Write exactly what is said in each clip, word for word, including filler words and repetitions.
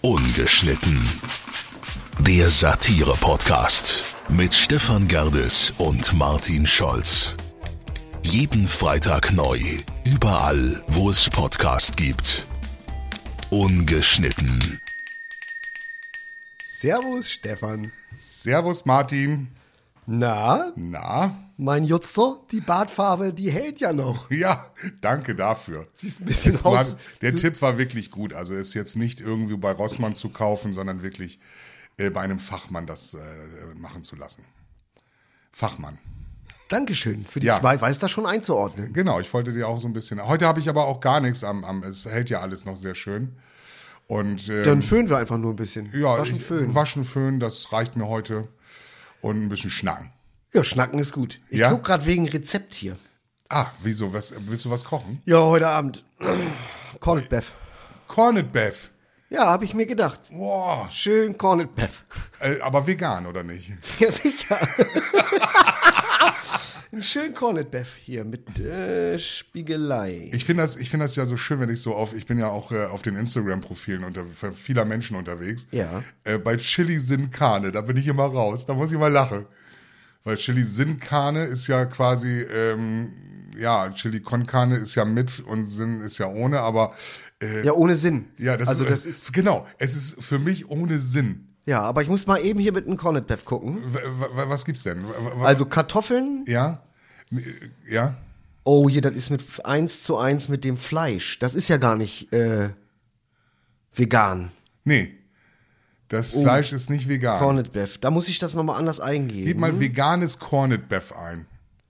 Ungeschnitten. Der Satire-Podcast mit Stefan Gerdes und Martin Scholz. Jeden Freitag neu, überall, wo es Podcast gibt. Ungeschnitten. Servus, Stefan. Servus, Martin. Na, Na? mein Jutzer, die Bartfarbe, die hält ja noch. Ja, danke dafür. Siehst ein bisschen Es war, aus. der Tipp war wirklich gut. Also ist jetzt nicht irgendwie bei Rossmann zu kaufen, sondern wirklich äh, bei einem Fachmann das äh, machen zu lassen. Fachmann. Dankeschön für die, Ja. ich wei- weiß das schon einzuordnen. Genau, ich wollte dir auch so ein bisschen. Heute habe ich aber auch gar nichts am, am. Es hält ja alles noch sehr schön. Und ähm, Dann föhnen wir einfach nur ein bisschen. ja, Waschen, ich- föhnen. Waschen, föhnen, das reicht mir heute. Und ein bisschen schnacken. Ja, schnacken ist gut. Ich Ja? guck gerade wegen Rezept hier. Ah, wieso? Was, willst du was kochen? Ja, heute Abend. Corned Beef. Corned Beef. Ja, habe ich mir gedacht. Boah. Schön Corned Beef. Äh, aber vegan, oder nicht? Ja, sicher. Ein schön Corned Beef hier mit äh, Spiegelei. Ich finde das, ich finde das ja so schön, wenn ich so auf, ich bin ja auch äh, auf den Instagram-Profilen unter, vieler Menschen unterwegs. Ja. Äh, bei Chili Sin Carne, da bin ich immer raus, da muss ich mal lachen. Weil Chili Sin Carne ist ja quasi, ähm, ja, Chili con Carne ist ja mit und Sin ist ja ohne, aber äh, Ja, ohne Sinn. ja, das, also ist, das ist. genau, es ist für mich ohne Sinn. Ja, aber ich muss mal eben hier mit einem Corned Beef gucken. W w was gibt's denn? W w Also Kartoffeln. ja, ja. Oh, hier, das ist mit eins zu eins mit dem Fleisch. Das ist ja gar nicht äh, vegan. Nee, das Fleisch ist nicht vegan. Corned Beef. Da muss ich das nochmal anders eingeben. Gib mal veganes Corned Beef ein.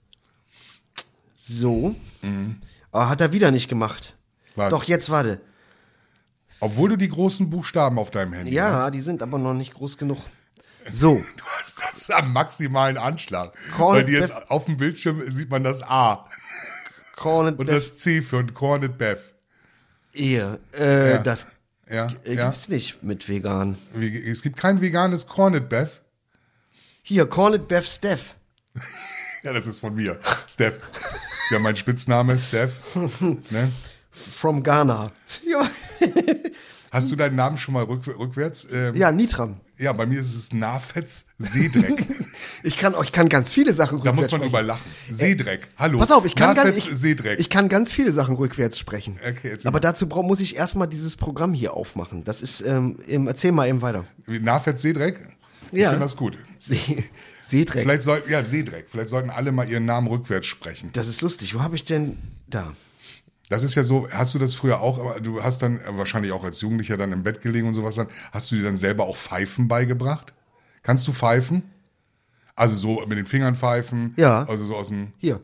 So. Aber hat er wieder nicht gemacht. Was? Doch, jetzt warte. Obwohl du die großen Buchstaben auf deinem Handy Ja, hast. die sind aber noch nicht groß genug. So. Du hast das am maximalen Anschlag. Corned Bei dir ist Beef. auf dem Bildschirm sieht man das A Corned und Beef. das C für ein Corned Beef. Hier. Äh, Ja. Das Ja, äh, ja. gibt's nicht mit vegan. Wie- Es gibt kein veganes Corned Beef. Hier, Corned Beef Steph. Ja, das ist von mir. Steph. Ja, mein Spitzname, Steph. Ne? From Ghana. Ja, Hast du deinen Namen schon mal rück, rückwärts? Ähm, ja Nitram. ja, bei mir ist es Nafetz Seedreck. Ich kann, ich kann ganz viele Sachen Da muss rückwärts man sprechen. drüber lachen. Seedreck. Hallo. Pass auf, ich kann, ganz, Nafetz ich, Seedreck. ich kann ganz viele Sachen rückwärts sprechen. Okay, erzähl Aber mal. dazu brau- muss ich erstmal dieses Programm hier aufmachen. Das ist, ähm, im, erzähl mal eben weiter. Wie, Nafetz Seedreck? Ich Ja. finde das gut. See, Seedreck. Vielleicht sollten, ja, Seedreck. Vielleicht sollten alle mal ihren Namen rückwärts sprechen. Das ist lustig. Wo habe ich denn da? Das ist ja so, hast du das früher auch, aber du hast dann äh, wahrscheinlich auch als Jugendlicher dann im Bett gelegen und sowas dann, hast du dir dann selber auch Pfeifen beigebracht? Kannst du pfeifen? Also so mit den Fingern pfeifen? Ja. Also so aus dem, Hier.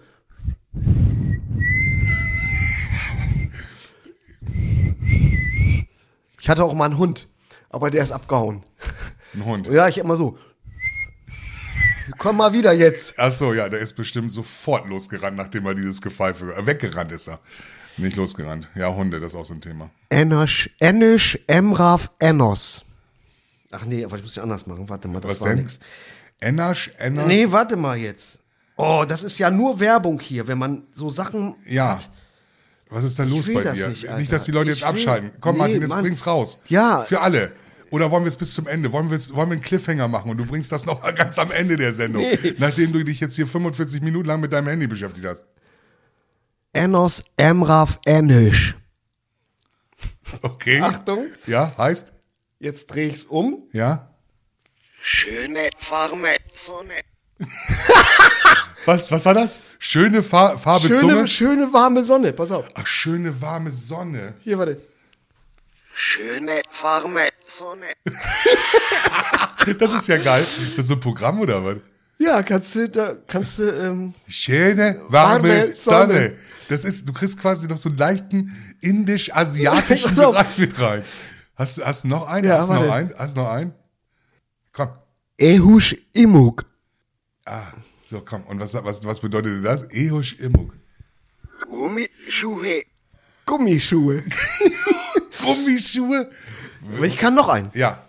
Ich hatte auch mal einen Hund, aber der ist abgehauen. ein Hund. Ja, ich immer so. Komm mal wieder jetzt. Ach so, ja, der ist bestimmt sofort losgerannt, nachdem er dieses Gepfeife, äh, weggerannt ist er. Nicht losgerannt. Ja, Hunde, das ist auch so ein Thema. Enosch, Enisch, Emraf, Enos. Ach nee, aber ich muss ja anders machen. Warte mal, das Was war denn? nix. Enasch, Enasch. Nee, warte mal jetzt. Oh, das ist ja nur Werbung hier, wenn man so Sachen Ja. hat. Was ist da los will bei das dir? nicht, Alter. Nicht, dass die Leute Ich jetzt will- abschalten. Komm, Nee, Martin, jetzt Mann. bring's raus. Ja. Für alle. Oder wollen wir es bis zum Ende? Wollen wir es, wollen wir einen Cliffhanger machen und du bringst das noch mal ganz am Ende der Sendung, Nee. nachdem du dich jetzt hier fünfundvierzig Minuten lang mit deinem Handy beschäftigt hast. Enos, Emraf, Enisch. Okay. Achtung. Ja, heißt? Jetzt dreh ich's um. Ja. Schöne warme Sonne. Was, was war das? Schöne Fa Farbe Schöne, Zunge? schöne warme Sonne. Pass auf. Ach, schöne warme Sonne. Hier, warte. Schöne warme Sonne. Das ist ja geil. Ist das so ein Programm oder was? Ja, kannst du, da, kannst du, ähm, Schöne warme, Warme Sonne. Sonne. Das ist, du kriegst quasi noch so einen leichten indisch-asiatischen Pass auf. Bereich mit rein. Hast, du- hast du noch einen? Ja, hast du noch warte. einen? Hast du noch einen? Komm. Ehusch Imuk. Ah, so, komm. Und was, was, was bedeutet denn das? Ehusch Immuk. Gummischuhe. Gummischuhe. Gummischuhe. Aber ich kann noch einen. Ja.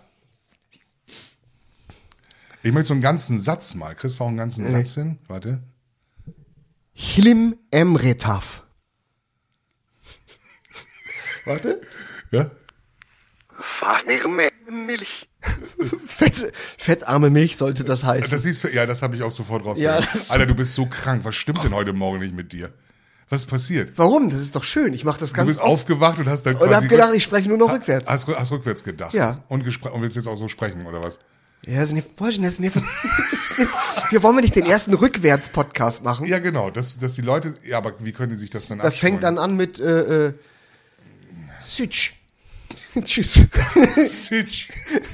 Ich möchte so einen ganzen Satz mal. Kriegst du auch einen ganzen Satz hin? Warte. Chlim Emretaf. Warte. Ja? Fahrnirme. Milch. Fett, fettarme Milch sollte das heißen. Das hieß, ja, das habe ich auch sofort Ja, rausgehört. das- Alter, du bist so krank. Was stimmt denn heute Morgen nicht mit dir? Was ist passiert? Warum? Das ist doch schön. Ich mache das Du ganz bist oft. aufgewacht und hast dann Und quasi... hab gedacht, ich spreche nur noch rückwärts. Hast, hast rückwärts gedacht. Ja. Und, gespr- und willst jetzt auch so sprechen, oder was? Ja, das ist nicht, das ist nicht, wir wollen wir nicht den ersten Rückwärts-Podcast machen? Ja, genau. Dass, dass die Leute... Ja, aber wie können die sich das dann Das fängt dann an mit äh, äh, Sütsch. Tschüss. Sitch.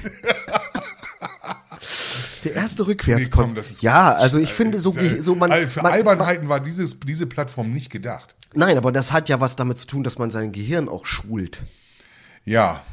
Der erste Nee, Rückwärts-Podcast. komm, das ist ja, Quatsch. also ich finde so, Äh, so man, also für man, Albernheiten war dieses, diese Plattform nicht gedacht. Nein, aber das hat ja was damit zu tun, dass man sein Gehirn auch schult. Ja.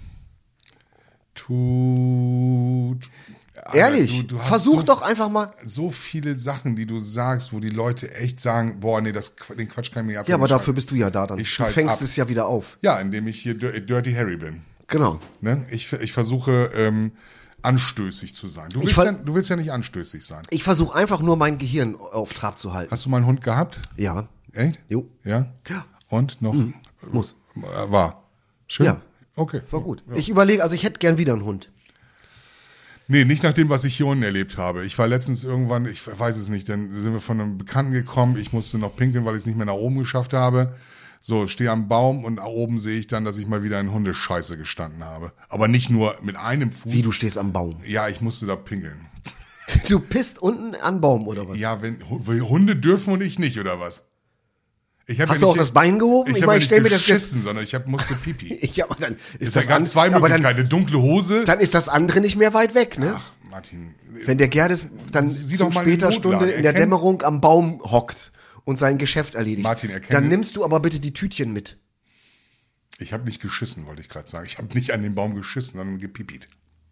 Tut. Alter, Ehrlich, du, du hast versuch so, doch einfach mal. so viele Sachen, die du sagst, wo die Leute echt sagen, boah, nee, das, den Quatsch kann ich mir ab. Ja, aber dafür bist du ja da dann. Ich Du schalte fängst ab. es ja wieder auf. Ja, indem ich hier Dir- Dirty Harry bin. Genau. Ne? Ich, ich versuche ähm, anstößig zu sein. Du Ich willst, ver- ja, du willst ja nicht anstößig sein. Ich versuche einfach nur mein Gehirn auf Trab zu halten. Hast du mal einen Hund gehabt? Ja. Echt? Jo. Ja? Ja. Und noch? muss. Äh, War. Schön? Ja. Okay. War gut. Ja. Ich überlege, also ich hätte gern wieder einen Hund. Nee, nicht nach dem, was ich hier unten erlebt habe. Ich war letztens irgendwann, ich weiß es nicht, dann sind wir von einem Bekannten gekommen. Ich musste noch pinkeln, weil ich es nicht mehr nach oben geschafft habe. So, stehe am Baum und nach oben sehe ich dann, dass ich mal wieder in Hundescheiße gestanden habe. Aber nicht nur mit einem Fuß. Wie, du stehst am Baum. Ja, ich musste da pinkeln. Du pisst unten an Baum, oder was? Ja, wenn Hunde dürfen und ich nicht, oder was? Ich hab Hast ja du nicht- auch das Bein gehoben? Ich, Ich ich meine, habe ich ja stell nicht mir das jetzt- geschissen, sondern ich hab, musste Pipi. Ja, aber dann ist Es das gab an- zwei aber dann, Möglichkeiten. Eine dunkle Hose. dann ist das andere nicht mehr weit weg, ne? Ach, Martin. Wenn der Gerdes dann Sieh zu doch mal die später Stunde Notlage. in der Erkenn- Dämmerung am Baum hockt und sein Geschäft erledigt, Martin, erkenne- dann nimmst du aber bitte die Tütchen mit. Ich habe nicht geschissen, wollte ich gerade sagen. Ich habe nicht an den Baum geschissen, sondern gepipit.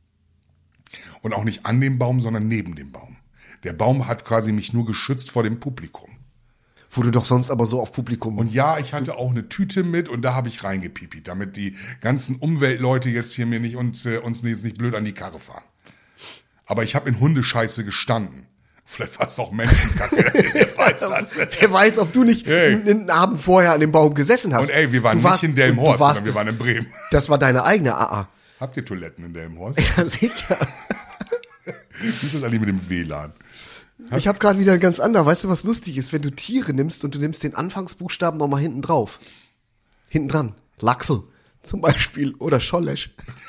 Und auch nicht an dem Baum, sondern neben dem Baum. Der Baum hat quasi mich nur geschützt vor dem Publikum. Wo du doch sonst aber so auf Publikum... Und ja, ich hatte auch eine Tüte mit und da habe ich reingepipit, damit die ganzen Umweltleute jetzt hier mir nicht und äh, uns jetzt nicht blöd an die Karre fahren. Aber ich habe in Hundescheiße gestanden. Vielleicht war es auch Menschenkacke. Wer weiß das. Wer weiß, ob du nicht Hey. einen Abend vorher an dem Baum gesessen hast. Und ey, wir waren Du warst- nicht in Delmenhorst, du warst sondern wir es- waren in Bremen. Das war deine eigene A A. Habt ihr Toiletten in Delmenhorst? Ja, sicher. Wie ist das eigentlich mit dem W L A N? Ich habe gerade wieder ein ganz anderes. Weißt du, was lustig ist? Wenn du Tiere nimmst und du nimmst den Anfangsbuchstaben nochmal hinten drauf. Hinten dran. Lachsel zum Beispiel oder Scholesch.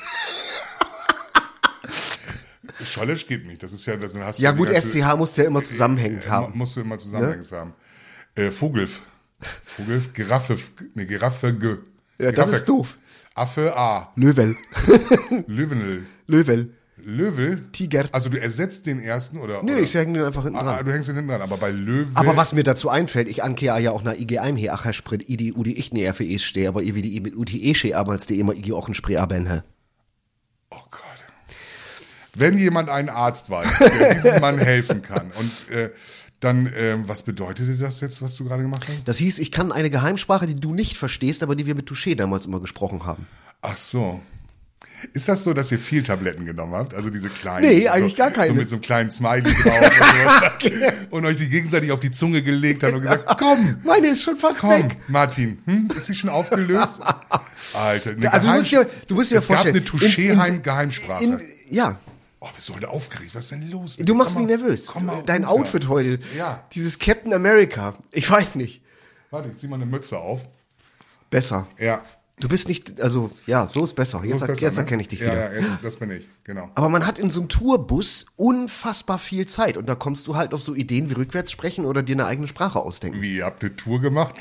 Schollesch geht nicht. Das ist ja, das dann hast du Ja die gut, ganze- S C H musst du ja immer zusammenhängend Äh, haben. Musst du immer zusammenhängend haben. Äh, Vogelf. Vogelf, Giraffe, ne, Giraffe, G. Ja, das Giraffe, ist doof. Affe, A. Löwel. Löwenel. Löwel. Löwel? Tiger. Also du ersetzt den ersten oder? Nö, oder? ich hänge den einfach hinten Ah, dran. du hängst den hinten dran, aber bei Löwe. Aber was mir dazu einfällt, ich anke ja auch nach I G ein, he ach, Sprit, I D, U, D, ich, ne, für es stehe, aber ihr wie die I mit U T E stehe, aber als die immer I G auch ein Spray haben, he. Oh Gott. Wenn jemand einen Arzt weiß, der diesem Mann helfen kann und äh, dann, ähm, was bedeutete das jetzt, was du gerade gemacht hast? Das hieß, ich kann eine Geheimsprache, die du nicht verstehst, aber die wir mit Touché damals immer gesprochen haben. Ach so. Ist das so, dass ihr viel Tabletten genommen habt? Also diese kleinen? Nee, so, eigentlich gar keine. So mit so einem kleinen Smiley drauf und, sowas. Und euch die gegenseitig auf die Zunge gelegt habt und gesagt, komm, Meine ist schon fast komm, weg. Martin, hm, ist sie schon aufgelöst? Alter, eine Also du musst dir, Geheimsp- du musst dir es gab vorstellen. eine Touché-Geheimsprache. in- Ja, Oh, bist du heute aufgeregt? Was ist denn los? mit du dir? machst Komm mich mal- nervös. Komm mal Dein runter. Outfit heute. Ja. Dieses Captain America. Ich weiß nicht. Warte, ich zieh mal eine Mütze auf. Besser. Ja. Du bist nicht, also ja, so ist besser. Jetzt, So ist besser, jetzt ne? erkenne ich dich ja, wieder. Ja, jetzt, das bin ich, genau. Aber man hat in so einem Tourbus unfassbar viel Zeit und da kommst du halt auf so Ideen wie rückwärts sprechen oder dir eine eigene Sprache ausdenken. Wie, ihr habt eine Tour gemacht?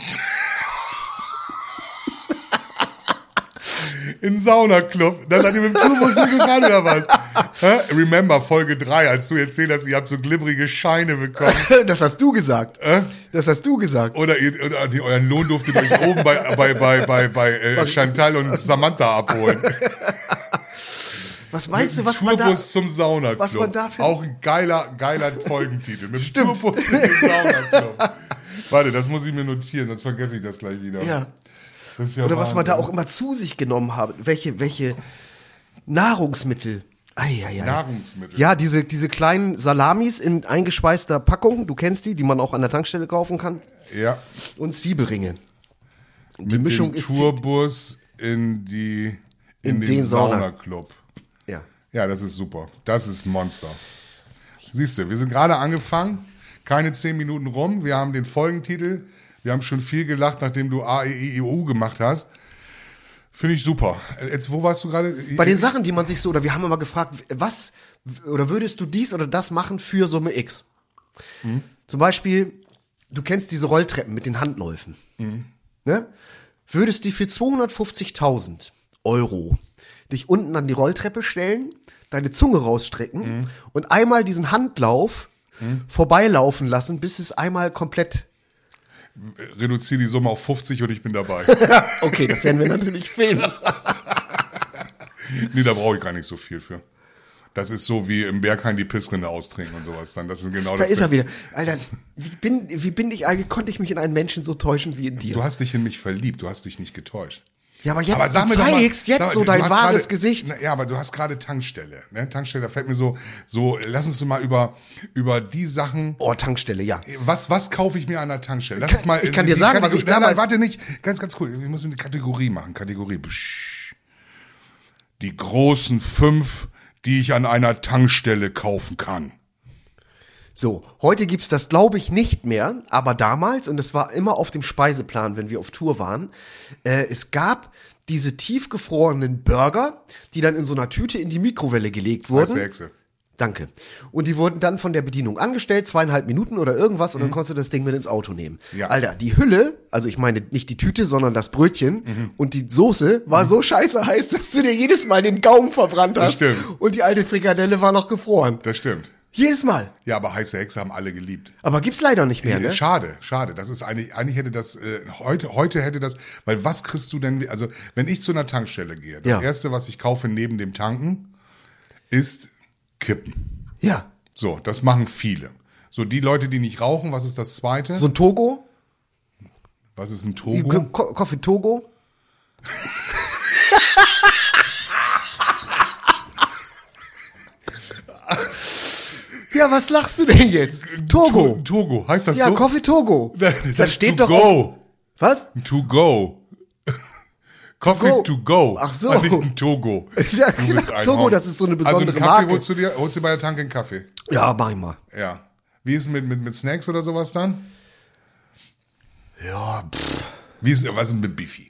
In Saunaclub. Da seid ihr mit dem Tourbus hingefahren oder was? Hä? Remember, Folge drei, als du erzählt hast, ihr habt so glibberige Scheine bekommen. Das hast du gesagt. Äh? Das hast du gesagt. Oder, ihr, oder die, euren Lohn durftet euch oben bei, bei, bei, bei, bei äh, Chantal und Samantha abholen. Was meinst du, Mit was dem man da... Tourbus zum Saunaclub. was man da für- Auch ein geiler, geiler Folgentitel. Mit dem Tourbus in den Saunaclub. Warte, das muss ich mir notieren, sonst vergesse ich das gleich wieder. Ja. Das ist ja Oder was man da Wahnsinn. auch immer zu sich genommen hat. Welche, welche Nahrungsmittel. Eieiei. Nahrungsmittel. Ja, diese, diese kleinen Salamis in eingeschweißter Packung, du kennst die, die man auch an der Tankstelle kaufen kann. Ja. Und Zwiebelringe. Die Mit Mischung dem ist... Tourbus in die in, In den, den Sauna- Saunaclub. Ja. Ja, das ist super. Das ist ein Monster. Siehst du, wir sind gerade angefangen, keine zehn Minuten rum. Wir haben den Folgentitel. Wir haben schon viel gelacht, nachdem du A, E, I, O, U gemacht hast. Finde ich super. Jetzt, wo warst du gerade? Bei den Sachen, die man sich so, oder wir haben immer gefragt, was, oder würdest du dies oder das machen für Summe X? Mhm. Zum Beispiel, du kennst diese Rolltreppen mit den Handläufen. Mhm. Ne? Würdest du für zweihundertfünfzigtausend Euro dich unten an die Rolltreppe stellen, deine Zunge rausstrecken mhm. und einmal diesen Handlauf mhm. vorbeilaufen lassen, bis es einmal komplett... Reduziere die Summe auf fünfzig und ich bin dabei. Okay, das werden wir natürlich filmen. Nee, da brauche ich gar nicht so viel für. Das ist so wie im Berghain die Pissrinde austrinken und sowas dann. Das ist genau da das. Da ist er wieder. Alter, wie bin, wie bin ich eigentlich, konnte ich mich in einen Menschen so täuschen wie in dir? Du hast dich in mich verliebt, du hast dich nicht getäuscht. Ja, aber jetzt, aber sag du mir zeigst doch mal, jetzt sag, so dein wahres grade, Gesicht. Na, ja, aber du hast gerade Tankstelle. Ne? Tankstelle, da fällt mir so, so, lass uns mal über, über die Sachen. Oh, Tankstelle, ja. Was, was kaufe ich mir an der Tankstelle? Lass Ich kann, uns mal, ich kann dir sagen, was ich nein, damals... Nein, warte nicht, ganz, ganz cool. Ich muss eine Kategorie machen, Kategorie. Psch. Die großen fünf, die ich an einer Tankstelle kaufen kann. So, heute gibt's das, glaube ich, nicht mehr, aber damals, und das war immer auf dem Speiseplan, wenn wir auf Tour waren, äh, es gab diese tiefgefrorenen Burger, die dann in so einer Tüte in die Mikrowelle gelegt wurden. Weiße Hexe. Danke. Und die wurden dann von der Bedienung angestellt, zweieinhalb Minuten oder irgendwas, und dann konntest du das Ding mit ins Auto nehmen. Ja. Alter, die Hülle, also ich meine nicht die Tüte, sondern das Brötchen mhm. und die Soße war mhm. so scheiße heiß, dass du dir jedes Mal den Gaumen verbrannt hast. Das stimmt. Und die alte Frikadelle war noch gefroren. Das stimmt. Jedes Mal. Ja, aber heiße Hexe haben alle geliebt. Aber gibt's leider nicht mehr, äh, ne? Schade, schade. Das ist eigentlich, eigentlich hätte das, äh, heute, heute hätte das, weil was kriegst du denn, also, wenn ich zu einer Tankstelle gehe, das Ja. erste, was ich kaufe neben dem Tanken, ist Kippen. Ja. So, das machen viele. So, die Leute, die nicht rauchen, was ist das zweite? So ein Togo? Was ist ein Togo? Ko- Coffee Togo? Ja, was lachst du denn jetzt? Togo. To- Togo, heißt das Ja, so? Coffee Togo. Das Da heißt steht to doch go. auch- Was? To go. Coffee go. to go. Ach so. Ah, nicht ein Togo. Ja, Du bist ein Togo, Horn. das ist so eine besondere also einen Kaffee Marke. holst du dir, holst du bei der Tanke einen Kaffee. Ja, mach ich mal. Ja. Wie ist es mit, mit, mit Snacks oder sowas dann? Ja, pff. Wie ist, was ist denn mit Bifi?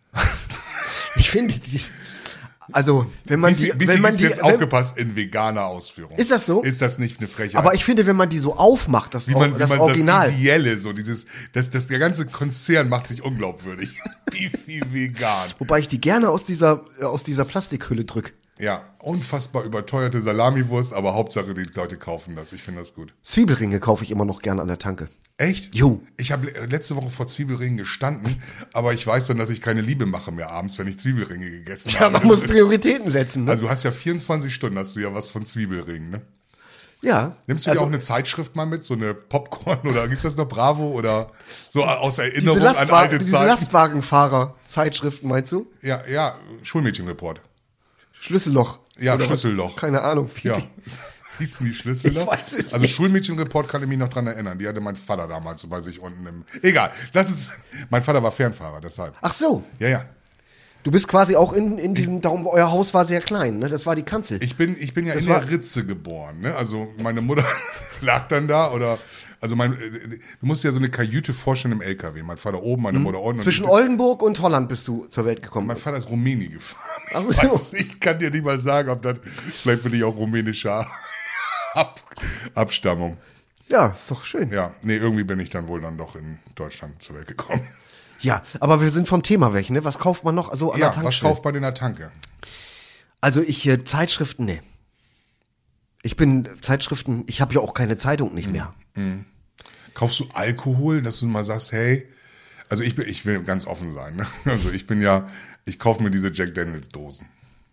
Ich finde die, also, wenn man Bifi, die, Bifi wenn man ist die, jetzt wenn, aufgepasst in veganer Ausführung. Ist das so? Ist das nicht eine Frechheit? aber ich finde, wenn man die so aufmacht, das, wie man, Or- wie das man Original. das Ideelle, so dieses, das, das, der ganze Konzern macht sich unglaubwürdig. Bifi vegan. Wobei ich die gerne aus dieser, äh, aus dieser Plastikhülle drück. Ja, unfassbar überteuerte Salamiwurst, aber Hauptsache die Leute kaufen das. Ich finde das gut. Zwiebelringe kaufe ich immer noch gerne an der Tanke. Echt? Jo. Ich habe letzte Woche vor Zwiebelringen gestanden, aber ich weiß dann, dass ich keine Liebe mache mehr abends, wenn ich Zwiebelringe gegessen Ja, habe. man Das muss ist- Prioritäten setzen, ne? Also du hast ja vierundzwanzig Stunden, hast du ja was von Zwiebelringen, ne? Ja. Nimmst du also, dir auch eine Zeitschrift mal mit, so eine Popcorn oder gibt's das noch Bravo oder so aus diese, Erinnerung an Lastwa alte diese Zeiten? Lastwagenfahrer-Zeitschriften, meinst du? Ja, ja, Schulmädchenreport. Schlüsselloch. Ja, Oder was? Schlüsselloch. Keine Ahnung. Wie Ja. die- Hießen die Schlüsselloch? Ich weiß es also nicht. Schulmädchenreport kann ich mich noch dran erinnern. Die hatte mein Vater damals bei sich unten im. Egal, lass uns. Mein Vater war Fernfahrer, deshalb. Ach so. Ja, ja. Du bist quasi auch in, in diesem, darum, euer Haus war sehr klein, ne? Das war die Kanzel. Ich bin, ich bin ja Das in war- der Ritze geboren. Ne? Also meine Mutter lag dann da oder. Also mein, du musst dir ja so eine Kajüte vorstellen im L K W. Mein Vater oben, meine Mutter unten. Mhm. Zwischen und Oldenburg und Holland bist du zur Welt gekommen. mein Vater ist Rumäni gefahren. Ach so. Ich, weiß, ich kann dir nicht mal sagen, ob das. Vielleicht bin ich auch rumänischer Ab, Abstammung. Ja, ist doch schön. Ja. Ja, nee, irgendwie bin ich dann wohl dann doch in Deutschland zur Welt gekommen. aber wir sind vom Thema weg, ne? Was kauft man noch so an der Ja, was Tankstelle? kauft man in der Tanke? Also ich, äh, Zeitschriften, ne. Ich bin Zeitschriften, ich habe ja auch keine Zeitung nicht mehr. Kaufst du Alkohol, dass du mal sagst, hey, also ich bin, ich will ganz offen sein, ne? Also ich bin ja, ich kaufe mir diese Jack Daniels Dosen.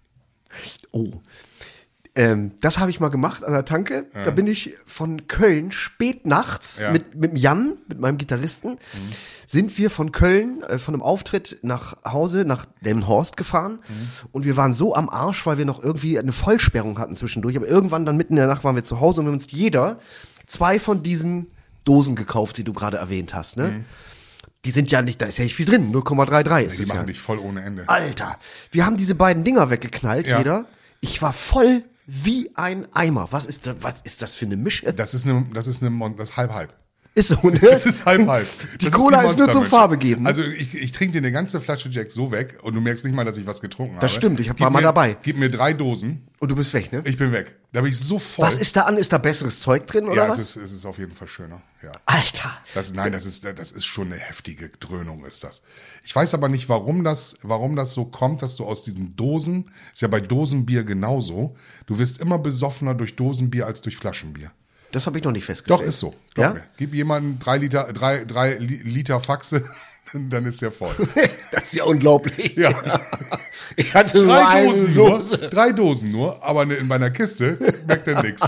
Oh. Ähm, das habe ich mal gemacht an der Tanke. Da bin ich von Köln spät nachts Ja. mit, mit dem Jan, mit meinem Gitarristen, sind wir von Köln, äh, von einem Auftritt nach Hause, nach Delmenhorst gefahren. Und wir waren so am Arsch, weil wir noch irgendwie eine Vollsperrung hatten zwischendurch. Aber irgendwann dann mitten in der Nacht waren wir zu Hause und wir haben uns jeder zwei von diesen Dosen gekauft, die du gerade erwähnt hast. Ne? Die sind ja nicht, da ist ja nicht viel drin, null Komma dreiunddreißig ist Die es machen ja. dich voll ohne Ende. Alter, wir haben diese beiden Dinger weggeknallt, Ja. jeder. Ich war voll Wie ein Eimer. Was ist da, was ist das für eine Mische? Das ist eine, das ist eine, Mon- das ist halb halb. Ist so, ne? Das ist halb halb. Die Das Cola ist, nur zum Monstermische. Farbe geben. Ne? Also ich, ich trinke dir eine ganze Flasche Jack so weg und du merkst nicht mal, dass ich was getrunken habe. Das stimmt, ich hab- Gib war mal mir, dabei. Gib mir drei Dosen, Und du bist weg, ne? ich bin weg. Da bin ich so voll. Was ist da an? Ist da besseres Zeug drin, oder ja, was? es ist, es ist auf jeden Fall schöner. Ja. Alter. Das, nein, das ist, das ist schon eine heftige Dröhnung, ist das. Ich weiß aber nicht, warum das, warum das so kommt, dass du aus diesen Dosen, ist ja bei Dosenbier genauso, du wirst immer besoffener durch Dosenbier als durch Flaschenbier. Das habe ich noch nicht festgestellt. Doch, ist so. Glaub Ja? mir. Gib jemandem drei Liter, drei, drei Li- Liter Faxe, dann ist der voll. Das ist ja unglaublich. Ja. Ich hatte nur Drei eine Dosen Dose. nur, drei Dosen nur, aber in meiner Kiste merkt er nix.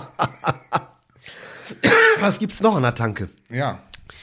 Was gibt's noch an der Tanke? Ja.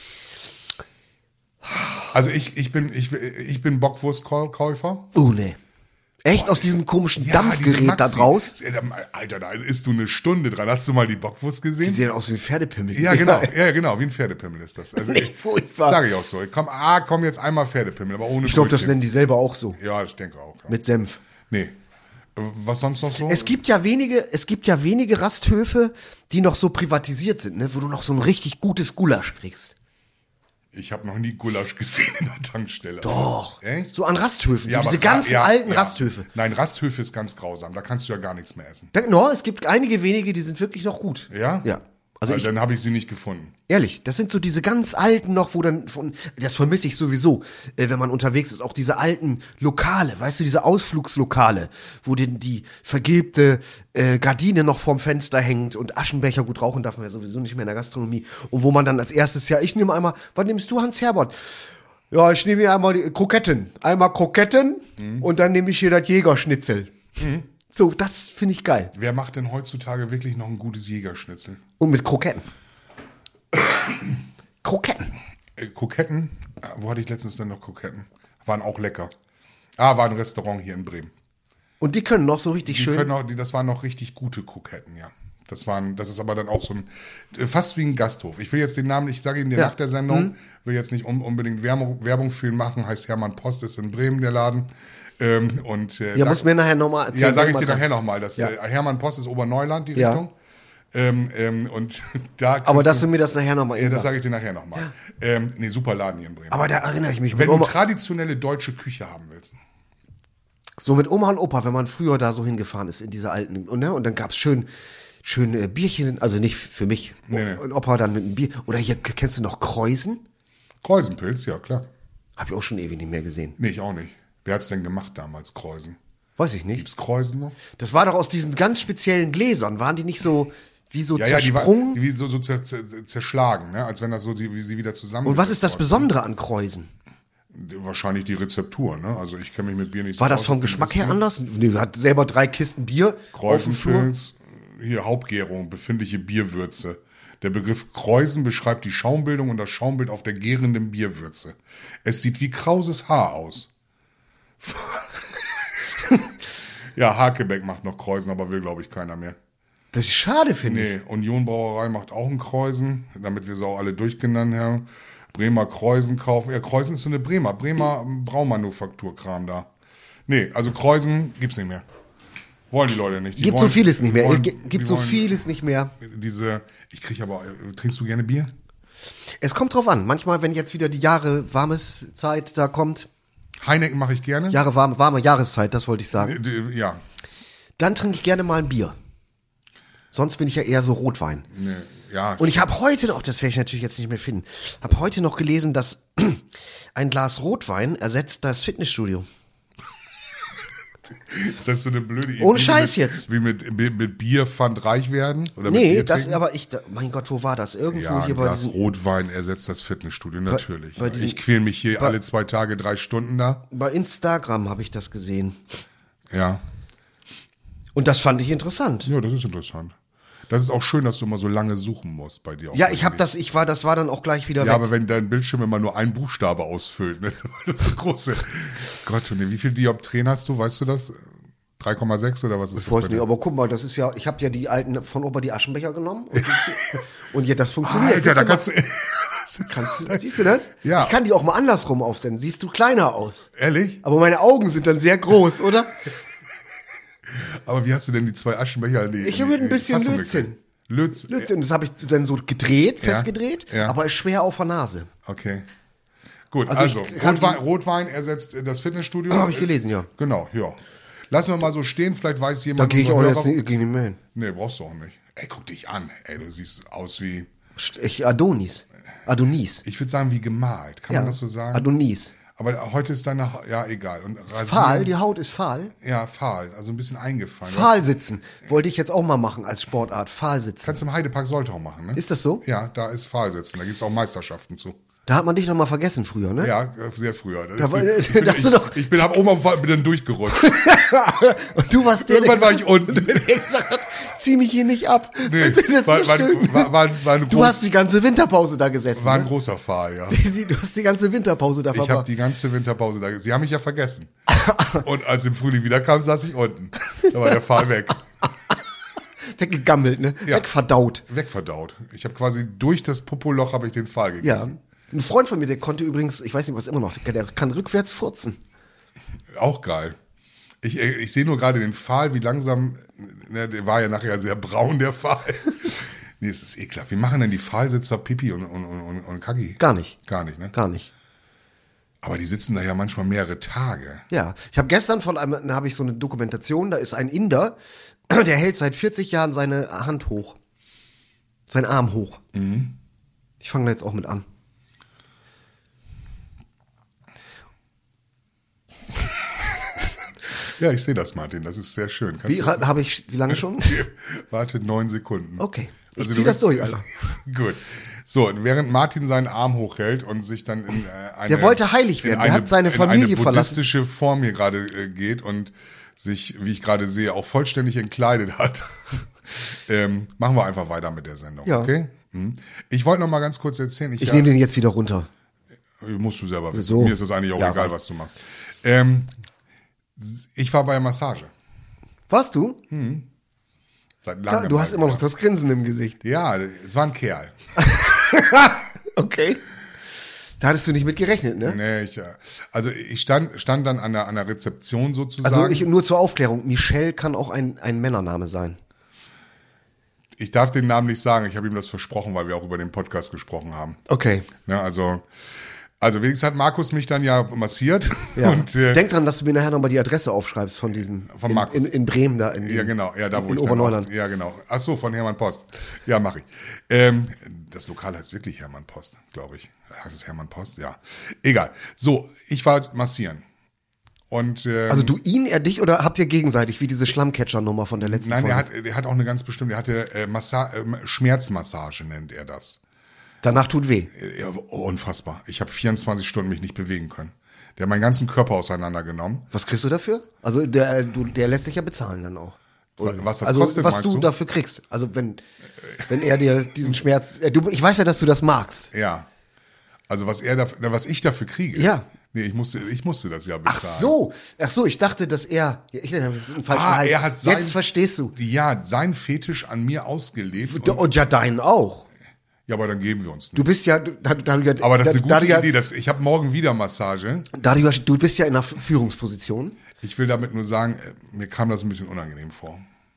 Also ich, ich bin, ich, ich bin Bockwurstkäufer. Oh, ne. Echt? Aus diesem komischen diese Dampfgerät da Maxi. draus? Alter, da isst du eine Stunde dran. Hast du mal die Bockwurst Die gesehen? sehen aus wie ein Pferdepimmel. Ja, genau, ja, genau, wie ein Pferdepimmel ist das. Also, Nee, furchtbar. Sage ich auch so. Komm, ah, komm jetzt einmal Pferdepimmel, aber ohne Ich glaube, das Brötchen. nennen die selber auch so. Ja, ich denke auch. Ja. Mit Senf. Nee. Was sonst noch so? Es gibt ja wenige, es gibt ja wenige Rasthöfe, die noch so privatisiert sind, ne, wo du noch so ein richtig gutes Gulasch kriegst. Ich habe noch nie Gulasch gesehen in der Tankstelle. Doch. Echt? So an Rasthöfen, so aber diese gra- ganzen ja, alten ja. Rasthöfe. Nein, Rasthöfe ist ganz grausam. Da kannst du ja gar nichts mehr essen. Da, no, es gibt einige wenige, die sind wirklich noch gut. Ja? Ja. Also Also ich, dann habe ich sie nicht gefunden. ehrlich, das sind so diese ganz alten noch, wo dann von, das vermisse ich sowieso, äh, wenn man unterwegs ist, auch diese alten Lokale, weißt du, diese Ausflugslokale, wo denn die vergilbte äh, Gardine noch vorm Fenster hängt und Aschenbecher, gut rauchen darf man ja sowieso nicht mehr in der Gastronomie, und wo man dann als erstes, ja, ich nehme einmal, was nimmst du, Hans Herbert? Ja, ich nehme hier einmal die Kroketten, einmal Kroketten Mhm. und dann nehme ich hier das Jägerschnitzel. Mhm. So, das finde ich geil. Wer macht denn heutzutage wirklich noch ein gutes Jägerschnitzel? Und mit Kroketten. Kroketten. Äh, Kroketten? Ah, Wo hatte ich letztens denn noch Kroketten? Waren auch lecker. Ah, war ein Restaurant hier in Bremen. Und die können noch so richtig Die schön. können auch, die, das waren noch richtig gute Kroketten, ja. Das waren, das ist aber dann auch so ein, äh, fast wie ein Gasthof. Ich will jetzt den Namen, ich sage Ihnen den Ja. nach der Sendung, will jetzt nicht un, unbedingt Werbung, Werbung für ihn machen, heißt Hermann Post, ist in Bremen der Laden. Ähm, und, äh, Ja, da- muss mir nachher nochmal erzählen. Ja, sage ich Mal dir dran. nachher nochmal. Das Ja. äh, Hermann Post ist Oberneuland, die Ja. Richtung. Ähm, ähm, und da Aber kriegst dass du mir das nachher nochmal ja, eben das sagst. sage ich dir nachher nochmal. Ähm, nee, super Laden hier in Bremen. Aber da erinnere ich mich. Wenn Mit du Oma, traditionelle deutsche Küche haben willst. so mit Oma und Opa, wenn man früher da so hingefahren ist in diese alten. Und, ne, und dann gab's schön, schön äh, Bierchen, also nicht für mich. Nee, nee. Und Opa dann mit einem Bier. Oder hier, kennst du noch Kreusen? Kreusenpilz, ja klar. Hab ich auch schon ewig nicht mehr gesehen. Nee, ich auch nicht. Wer hat's denn gemacht damals, Kreusen? Weiß ich nicht. Gibt's Kreusen noch? Das war doch aus diesen ganz speziellen Gläsern. Waren die nicht so wie so Ja, ja, die, war, zersprungen? die wie so, so zer, zer, zerschlagen, ne? Als wenn das so sie, wie sie wieder zusammen. Und was ist das Besondere an Kreusen? Wahrscheinlich die Rezeptur, ne? Also ich kenne mich mit Bier nicht so War das aus, vom ich bin Geschmack her Whisky. anders? Nee, hat selber drei Kisten Bier auf dem Flur. Kreuzenpilz, hier Hauptgärung, befindliche Bierwürze. Der Begriff Kreusen beschreibt die Schaumbildung und das Schaumbild auf der gärenden Bierwürze. Es sieht wie krauses Haar aus. Ja, Hakebeck macht noch Kreusen, aber will, glaube ich, keiner mehr. Das ist schade, finde ich. Nee, Union Brauerei macht auch einen Kreusen, damit wir sie auch alle durchgenannt haben. Bremer Kreusen kaufen. Ja, Kreusen ist so eine Bremer, Bremer Braumanufakturkram da. Nee, also Kreusen gibt's nicht mehr. Wollen die Leute nicht. Die Gibt wollen, so vieles nicht mehr. wollen- es gi- die gibt so wollen vieles nicht mehr. Diese, ich kriege aber, äh, trinkst du gerne Bier? Es kommt drauf an. Manchmal, wenn jetzt wieder die Jahre warmes Zeit da kommt, Heineken mache ich gerne. Jahre warme, warme Jahreszeit, das wollte ich sagen, Äh, die- Ja, dann trinke ich gerne mal ein Bier. Sonst bin ich ja eher so Rotwein. nee, ja. Und ich habe heute noch, das werde ich natürlich jetzt nicht mehr finden, habe heute noch gelesen, dass ein Glas Rotwein ersetzt das Fitnessstudio. Ist das so eine blöde Idee? Ohne Scheiß mit, jetzt. Wie mit, mit, mit Bierpfand reich werden? Oder mit Nee, Bier das, trinken? aber ich, da- mein Gott, wo war das? Irgendwo Ja, hier ein bei Glas diesen, Rotwein ersetzt das Fitnessstudio, natürlich. bei diesen- ich quäl mich hier bei- alle zwei Tage drei Stunden da. bei Instagram habe ich das gesehen. Ja. Und das fand ich interessant. Ja, das ist interessant. Das ist auch schön, dass du immer so lange suchen musst bei dir. auf Ja, dem ich habe Handy. das, ich war, das war dann auch gleich wieder Ja, weg. aber wenn dein Bildschirm immer nur ein Buchstabe ausfüllt, ne? Das ist so große. Gott, und wie viel Dioptrien hast du? Weißt du das? drei Komma sechs oder was ist Ich das? weiß bei nicht, dir? aber guck mal, das ist ja, ich habe ja die alten von Opa die Aschenbecher genommen und, jetzt, und jetzt, das funktioniert. Alter, Siehst da du kannst du. mal, kannst du, siehst du das? Ja. Ich kann die auch mal andersrum aufsenden. Siehst du kleiner aus. Ehrlich? Aber meine Augen sind dann sehr groß, oder? Aber wie hast du denn die zwei Aschenbecher? Die, Ich habe mit ein bisschen Fassung Lötzinn. gekriegt? Lötz. Lötzinn, das habe ich dann so gedreht, Ja, festgedreht, ja. aber ist schwer auf der Nase. Okay. Gut, Also also, ich kann Rotwein, die- Rotwein ersetzt das Fitnessstudio. Habe ich gelesen, ja. Genau, ja. Lassen wir mal so stehen, vielleicht weiß Da jemand. gehe ich auch unser erst Hörer- nicht, geh nicht mehr hin. Nee, brauchst du auch nicht. Ey, guck dich an. Ey, du siehst aus wie, Ich, Adonis. Adonis. ich würde sagen, wie gemalt. Kann man das so sagen? Adonis. Aber heute ist deine, Ha- ja, egal. Und Ist rasieren- fahl, die Haut ist fahl. Ja, fahl. Also ein bisschen eingefallen. Fahl sitzen. Wollte ich jetzt auch mal machen als Sportart. Fahl sitzen. Kannst du im Heidepark Soltau machen, ne? Ist das so? Ja, da ist Fahl sitzen. Da gibt's auch Meisterschaften zu. Da hat man dich noch mal vergessen früher, ne? Ja, sehr früher. Da war- ich bin, das ich, ist doch- ich bin ab oben am Fall, bin dann durchgerutscht. Und du warst der, Irgendwann war ich gesagt- unten. der gesagt hat, zieh mich hier nicht ab. Nee, das ist war, so war, schön. war, war, war, ein Du groß, hast die ganze Winterpause da gesessen. war ein Ne? großer Fahl, ja. Du hast die ganze Winterpause da Ich habe verbracht. die ganze Winterpause da. Sie haben mich ja vergessen. Und als im Frühling wiederkam, saß ich unten. Da war der Fahl weg. Weggegammelt, ne? Ja. Wegverdaut. Wegverdaut. Ich habe quasi durch das Popoloch habe ich den Fahl Ja. gegessen. Ein Freund von mir, der konnte übrigens, ich weiß nicht, was immer noch, der kann rückwärts furzen. Auch geil. Ich, ich sehe nur gerade den Pfahl, wie langsam, ne, der war ja nachher sehr braun, der Pfahl. Nee, es ist ekelhaft. Wie machen denn die Pfahlsitzer Pipi und, und, und, und Kagi? Gar nicht. Gar nicht, ne? Gar nicht. Aber die sitzen da ja manchmal mehrere Tage. Ja, ich habe gestern von einem, da habe ich so eine Dokumentation, da ist ein Inder, der hält seit vierzig Jahren seine Hand hoch. Sein Arm hoch. Mhm. Ich fange da jetzt auch mit an. Ja, ich sehe das, Martin. Das ist sehr schön. Kannst Wie du- habe ich, wie lange schon? Warte neun Sekunden. Okay, ich Also zieh du das willst- durch, Alter. Gut. So, und während Martin seinen Arm hochhält und sich dann in äh, eine... Der wollte heilig in werden. Der hat seine Familie in eine verlassen. buddhistische Form hier gerade äh, geht und sich, wie ich gerade sehe, auch vollständig entkleidet hat. ähm, machen wir einfach weiter mit der Sendung, Ja. okay? Mhm. Ich wollte noch mal ganz kurz erzählen. Ich, Ich ja, nehme den jetzt wieder runter. musst du selber wissen. Wieso? Mir ist das eigentlich auch Ja, egal, reicht. was du machst. Ähm, ich war bei der Massage. Warst du? Seit Ja, langem du hast mal immer noch wieder. das Grinsen im Gesicht. Ja, es war ein Kerl. Okay. Da hattest du nicht mit gerechnet, ne? Nee, ich, äh, also ich stand, stand dann an der, an der Rezeption sozusagen. Also ich, nur zur Aufklärung, Michelle kann auch ein, ein Männername sein. Ich darf den Namen nicht sagen, ich habe ihm das versprochen, weil wir auch über den Podcast gesprochen haben. Okay. Ja, also, also wenigstens hat Markus mich dann ja massiert. Ja. Und, äh, Denk dran, dass du mir nachher nochmal die Adresse aufschreibst von diesem Von in, Markus. in, in Bremen da. In, ja, genau, ja, da wo in ich dann Oberneuland. Auch, ja, genau. Ach so, von Hermann Post. Ja, mache ich. Ähm, das Lokal heißt wirklich Hermann Post, glaube ich. Heißt es Hermann Post? Ja. Egal. So, ich war massieren. Und, ähm, Also du ihn, er dich oder habt ihr gegenseitig, wie diese Schlammcatcher-Nummer von der letzten nein, er Folge? hat, er hat auch eine ganz bestimmte, er hatte äh, Massa äh, Schmerzmassage, nennt er das. Danach tut weh. Ja, unfassbar. Ich habe vierundzwanzig Stunden mich nicht bewegen können. Der hat meinen ganzen Körper auseinandergenommen. Was kriegst du dafür? Also der, du, der lässt dich ja bezahlen dann auch. Was das also kostet, was meinst du, du? dafür kriegst. Also wenn, wenn er dir diesen Schmerz, äh, du, ich weiß ja, dass du das magst. Ja. Also was er dafür, was ich dafür kriege. Ja. Nee, ich musste, ich musste das ja bezahlen. Ach so, ach so, ich dachte, dass er, ja, ich habe einen falschen Ah, Hals. er hat sein, Jetzt verstehst du. Ja, sein Fetisch an mir ausgelebt. Und, Und, und ja, deinen auch. ja, aber dann geben wir uns nicht. Du bist ja, da, da, da, Aber das ist eine da, gute da, Idee. Das, ich habe morgen wieder Massage. Da, du, du bist ja in einer Führungsposition. Ich will damit nur sagen, äh, mir kam das ein bisschen unangenehm vor.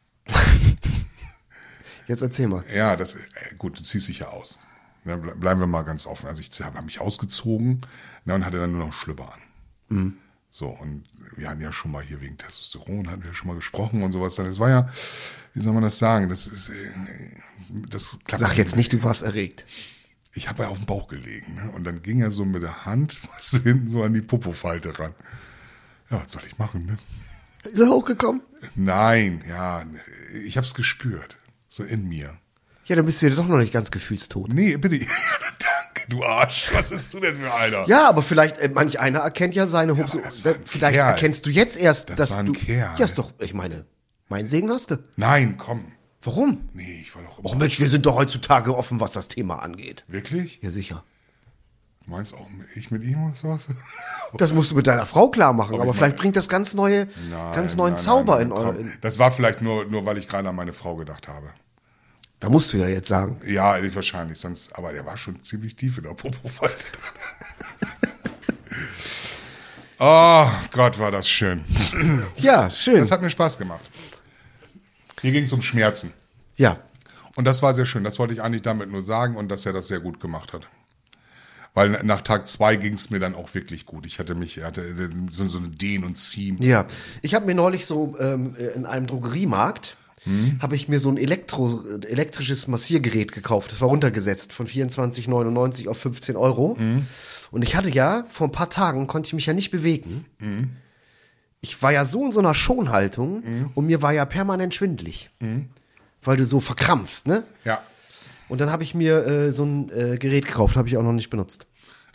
Jetzt erzähl mal. Ja, das, äh, gut, du ziehst dich ja aus. Ja, ble- bleiben wir mal ganz offen. Also ich habe mich ausgezogen, na, und hatte dann nur noch Schlüpper an. Mhm. So, und wir hatten ja schon mal hier wegen Testosteron, hatten wir schon mal gesprochen und sowas. Das war ja, wie soll man das sagen? Das ist, äh, das klappt. Sag jetzt nicht, du warst erregt. Ich habe ja auf dem Bauch gelegen, ne? Und dann ging er so mit der Hand, was so hinten so an die Popofalte ran. Ja, was soll ich machen, ne? Ist er hochgekommen? Nein, ja, ich habe es gespürt, so in mir. Ja, dann bist du ja doch noch nicht ganz gefühlstot. Nee, bitte. Danke, du Arsch. Was bist du denn für einer? Ja, aber vielleicht, äh, manch einer erkennt ja seine Hupse. aber das war ein Vielleicht Kerl. erkennst du jetzt erst, Das dass war ein du. Kerl. Ja, ist doch, ich meine, mein Segen hast du. Nein, komm. Warum? Nee, ich war doch. Och Mensch, wir sind doch heutzutage offen, was das Thema angeht. Wirklich? Ja, sicher. Du meinst auch ich mit ihm oder sowas? Das musst du mit deiner Frau klar machen, aber, ich vielleicht meine- bringt das ganz neue, Nein, ganz neuen nein, Zauber nein, in eure. komm. In, Das war vielleicht nur, nur, weil ich gerade an meine Frau gedacht habe. da musst du ja jetzt sagen. Ja, ich wahrscheinlich, sonst, aber der war schon ziemlich tief in der Popofalte. Oh Gott, war das schön. Ja, schön. Das hat mir Spaß gemacht. Hier ging es um Schmerzen. Ja. Und das war sehr schön. Das wollte ich eigentlich damit nur sagen und dass er das sehr gut gemacht hat. Weil nach Tag zwei ging es mir dann auch wirklich gut. Ich hatte mich, hatte so, so eine Dehn und Ziehen. Ja. Ich habe mir neulich so ähm, in einem Drogeriemarkt hm? habe ich mir so ein Elektro, elektrisches Massiergerät gekauft. Das war runtergesetzt von vierundzwanzig neunundneunzig auf fünfzehn Euro. Hm? Und ich hatte ja, vor ein paar Tagen konnte ich mich ja nicht bewegen. Hm? Ich war ja so in so einer Schonhaltung hm? und mir war ja permanent schwindelig. Hm? Weil du so verkrampfst, ne? Ja. Und dann habe ich mir äh, so ein äh, Gerät gekauft, habe ich auch noch nicht benutzt.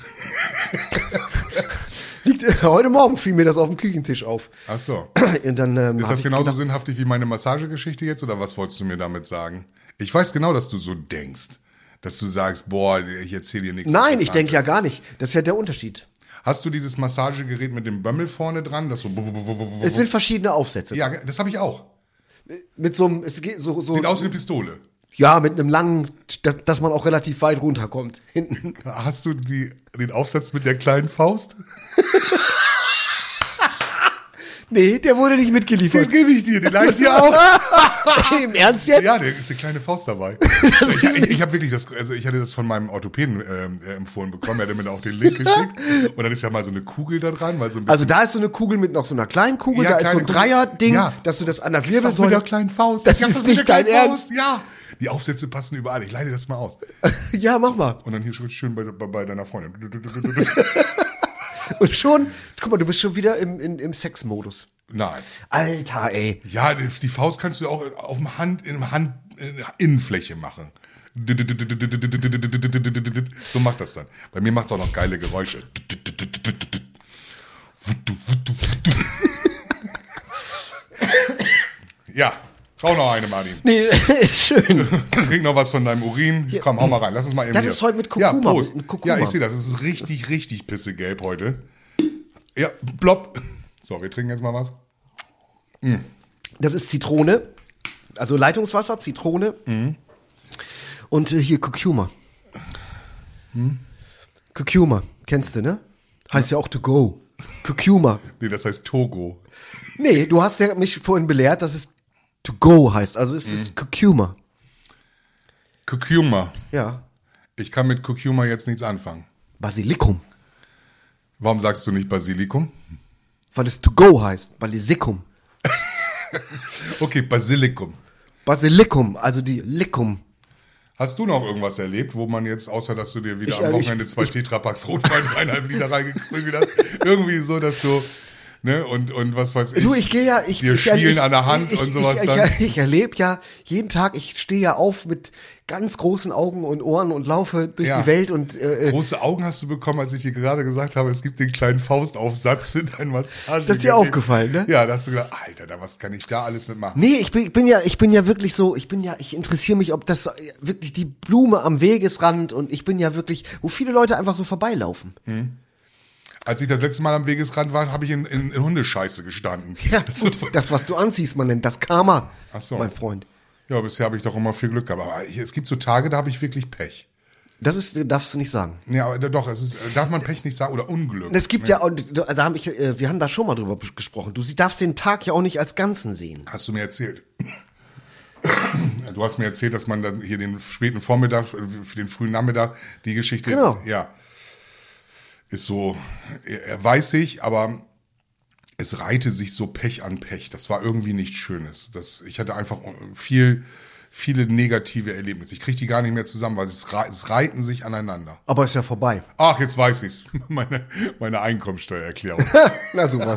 Liegt, äh, heute Morgen fiel mir das auf dem Küchentisch auf. Ach so. Und dann, ähm, Ist hab das ich genauso gedacht, sinnhaftig wie meine Massagegeschichte jetzt oder was wolltest du mir damit sagen? Ich weiß genau, dass du so denkst. Dass du sagst, boah, ich erzähle dir nichts. Nein, ich denke ja Interessantes. gar nicht. Das ist ja der Unterschied. Hast du dieses Massagegerät mit dem Bömmel vorne dran? Das so Es sind verschiedene Aufsätze. ja, das habe ich auch. Mit so einem, es geht so, so Sieht aus wie eine Pistole. ja, mit einem langen, dass, dass man auch relativ weit runterkommt. Hinten. Hast du die, den Aufsatz mit der kleinen Faust? Nee, der wurde nicht Den mitgeliefert. gebe ich dir, den leih ich dir aus. Im Ernst jetzt? Ja, da ist eine kleine Faust dabei. ich ich, ich habe wirklich das, also ich hatte das von meinem Orthopäden ähm, äh, empfohlen bekommen. Er hatte mir da auch den Link geschickt. Und dann ist ja mal so eine Kugel da dran, weil so ein bisschen. Also da ist so eine Kugel mit noch so einer kleinen Kugel, Ja, da ist so ein kleine Kugel. Dreier-Ding, Ja. dass du das an der das ist auch mit Wirbelsäule... der kleinen Faust. Das Ich hab ist mit nicht der kleinen dein Faust. Ja. Die Aufsätze passen überall. Ich leih dir das mal aus. Ja, mach mal. Und dann hier schön- schön bei, bei, bei deiner Freundin. Und schon, guck mal, du bist schon wieder im, im, im Sexmodus. Nein. Alter, ey. Ja, die, die Faust kannst du auch auf dem Hand, in der Hand, in der Innenfläche machen. So macht das dann. Bei mir macht es auch noch geile Geräusche. Ja, brauch noch eine, Martin. Nee, ist schön. Trink noch was von deinem Urin. Komm, hau mal rein. Lass uns mal eben Das hier. ist heute mit Kurkuma. Ja, Prost. Mit Kurkuma. Ja, ich sehe das. Es ist richtig, richtig pissegelb heute. Ja, plopp. So, wir trinken jetzt mal was. Das ist Zitrone, also Leitungswasser, Zitrone Mhm. und äh, hier Kurkuma. Hm? Kurkuma, kennst du, ne? Heißt ja auch to go. Kurkuma. Nee, das heißt Togo. Nee, du hast ja mich vorhin belehrt, dass es to go heißt, also es Mhm. ist Kurkuma. Kurkuma. Ja. Ich kann mit Kurkuma jetzt nichts anfangen. Basilikum, Warum sagst du nicht Basilikum? weil es to go heißt, Basilikum. Okay, Basilikum. Basilikum, also die Likum. Hast du noch irgendwas erlebt, wo man jetzt, außer dass du dir wieder Ich, am äh, ich- Wochenende zwei ich- Tetrapacks Rotwein dreieinhalb Liter reingekrümelt hast? Irgendwie so, dass du, ne, und, und was weiß ich. Du, ich gehe ja, ich, dir ich, Schielen ich, an der Hand ich, und sowas ich, dann. Ich, ich erlebe ja jeden Tag, ich stehe ja auf mit ganz großen Augen und Ohren und laufe durch Ja. die Welt und äh, Große Augen hast du bekommen, als ich dir gerade gesagt habe, es gibt den kleinen Faustaufsatz für dein Massage. Das ist dir aufgefallen, ne? Ja, da hast du gedacht, Alter, da, was kann ich da alles mitmachen? nee, ich bin, ich bin ja, ich bin ja wirklich so, ich bin ja, ich interessiere mich, ob das wirklich die Blume am Wegesrand und ich bin ja wirklich, wo viele Leute einfach so vorbeilaufen. Als ich das letzte Mal am Wegesrand war, habe ich in, in, in Hundescheiße gestanden. Ja, Das gut, ist so- das, was du anziehst, man nennt das Karma, Ach so. mein Freund. Ja, bisher habe ich doch immer viel Glück gehabt. Aber ich, es gibt so Tage, da habe ich wirklich Pech. Das ist, darfst du nicht sagen. Ja, aber doch, es ist, darf man Pech nicht sagen oder Unglück. Es gibt ja, und also hab ich, äh, wir haben da schon mal drüber gesprochen. Du sie- darfst den Tag ja auch nicht als Ganzen sehen. Hast du mir erzählt. Du hast mir erzählt, dass man dann hier den späten Vormittag, für den frühen Nachmittag, die Geschichte, Genau. ja, ist so, er weiß ich, aber es reihte sich so Pech an Pech. Das war irgendwie nichts Schönes. Das, ich hatte einfach viel, viele negative Erlebnisse. Ich kriege die gar nicht mehr zusammen, weil es, rei- es reihten sich aneinander. Aber ist ja vorbei. Ach, jetzt weiß ich's. Meine, meine Einkommensteuererklärung. Na sowas.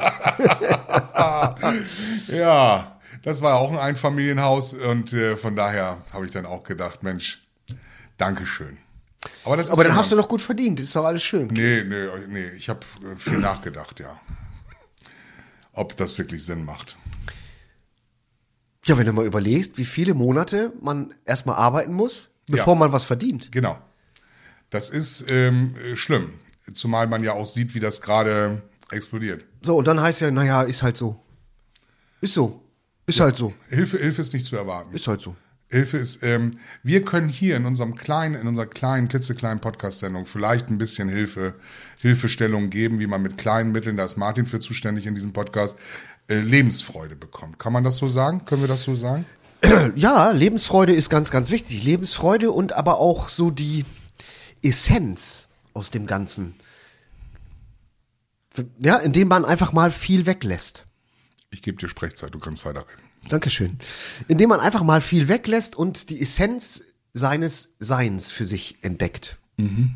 Ja, das war auch ein Einfamilienhaus und äh, von daher habe ich dann auch gedacht, Mensch, Dankeschön. Aber, das ist Aber dann ja hast du noch gut verdient. Ist doch alles schön. Nee, nee, nee, ich habe viel nachgedacht, ja. Ob das wirklich Sinn macht. Ja, wenn du mal überlegst, wie viele Monate man erstmal arbeiten muss, bevor Ja. man was verdient. Genau. Das ist ähm, schlimm. Zumal man ja auch sieht, wie das gerade explodiert. So, und dann heißt ja, naja, ist halt so. Ist so. Ist halt so. Hilfe, Hilfe ist nicht zu erwarten. Ist halt so. Hilfe ist, ähm, wir können hier in unserem kleinen, in unserer kleinen, klitzekleinen Podcast-Sendung vielleicht ein bisschen Hilfe, Hilfestellung geben, wie man mit kleinen Mitteln, da ist Martin für zuständig in diesem Podcast, äh, Lebensfreude bekommt. Kann man das so sagen? Können wir das so sagen? Ja, Lebensfreude ist ganz, ganz wichtig. Lebensfreude und aber auch so die Essenz aus dem Ganzen. Ja, indem man einfach mal viel weglässt. Ich gebe dir Sprechzeit, du kannst weiterreden. Dankeschön. Indem man einfach mal viel weglässt und die Essenz seines Seins für sich entdeckt. Mhm.